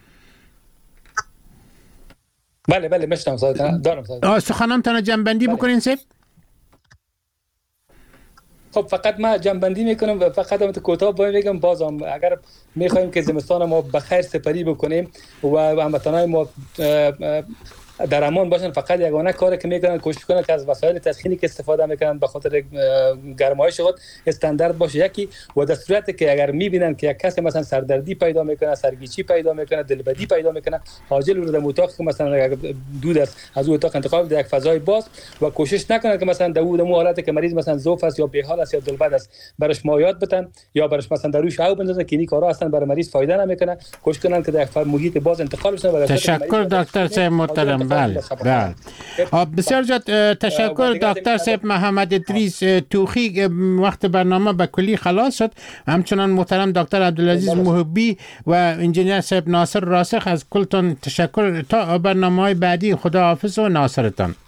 بله بله مشتم ساعت دارم ساعت سخنانتان جنبندی بله. بکنین سیب. خب فقط ما جنبندی میکنم و فقط هم کوتاه باید بگم، بازم اگر میخوایم که زمستان ما بخیر سپری بکنیم و هموطنان ما در امان باشن، فقط یگانه کاری که میکنن کوشش کنن که از وسایل تسخینی که استفاده میکنن به خاطر گرمایش خود استاندارد باشه یکی، و در صورتی که اگر میبینن که یک کسی مثلا سردردی پیدا میکنه، سرگیچی پیدا میکنه، دلبدی پیدا میکنه، عاجل رو در اتاق که مثلا دود است از اون اتاق انتقال در یک فضای باز و کوشش نکنن که مثلا در اون حالت که مریض مثلا ضعف است یا بی‌حال است یا دلبد است برش مایات بدن یا برش مثلا در روش آب بندازن که این کارا اصلا برای مریض فایده نمیکنه. کوشش کنن که در یک محیط باز انتقال بشن. تشکر دکتر صاحب محترم. بله بله بسیار زیاد تشکر دکتر صاحب محمد ادریس توخی. وقت برنامه به کلی خلاص شد. همچنان محترم دکتر عبدالعزیز محبی و انجینیر صاحب ناصر راسخ، از کلتون تشکر. تا برنامه‌های بعدی خداحافظ و ناصرتان.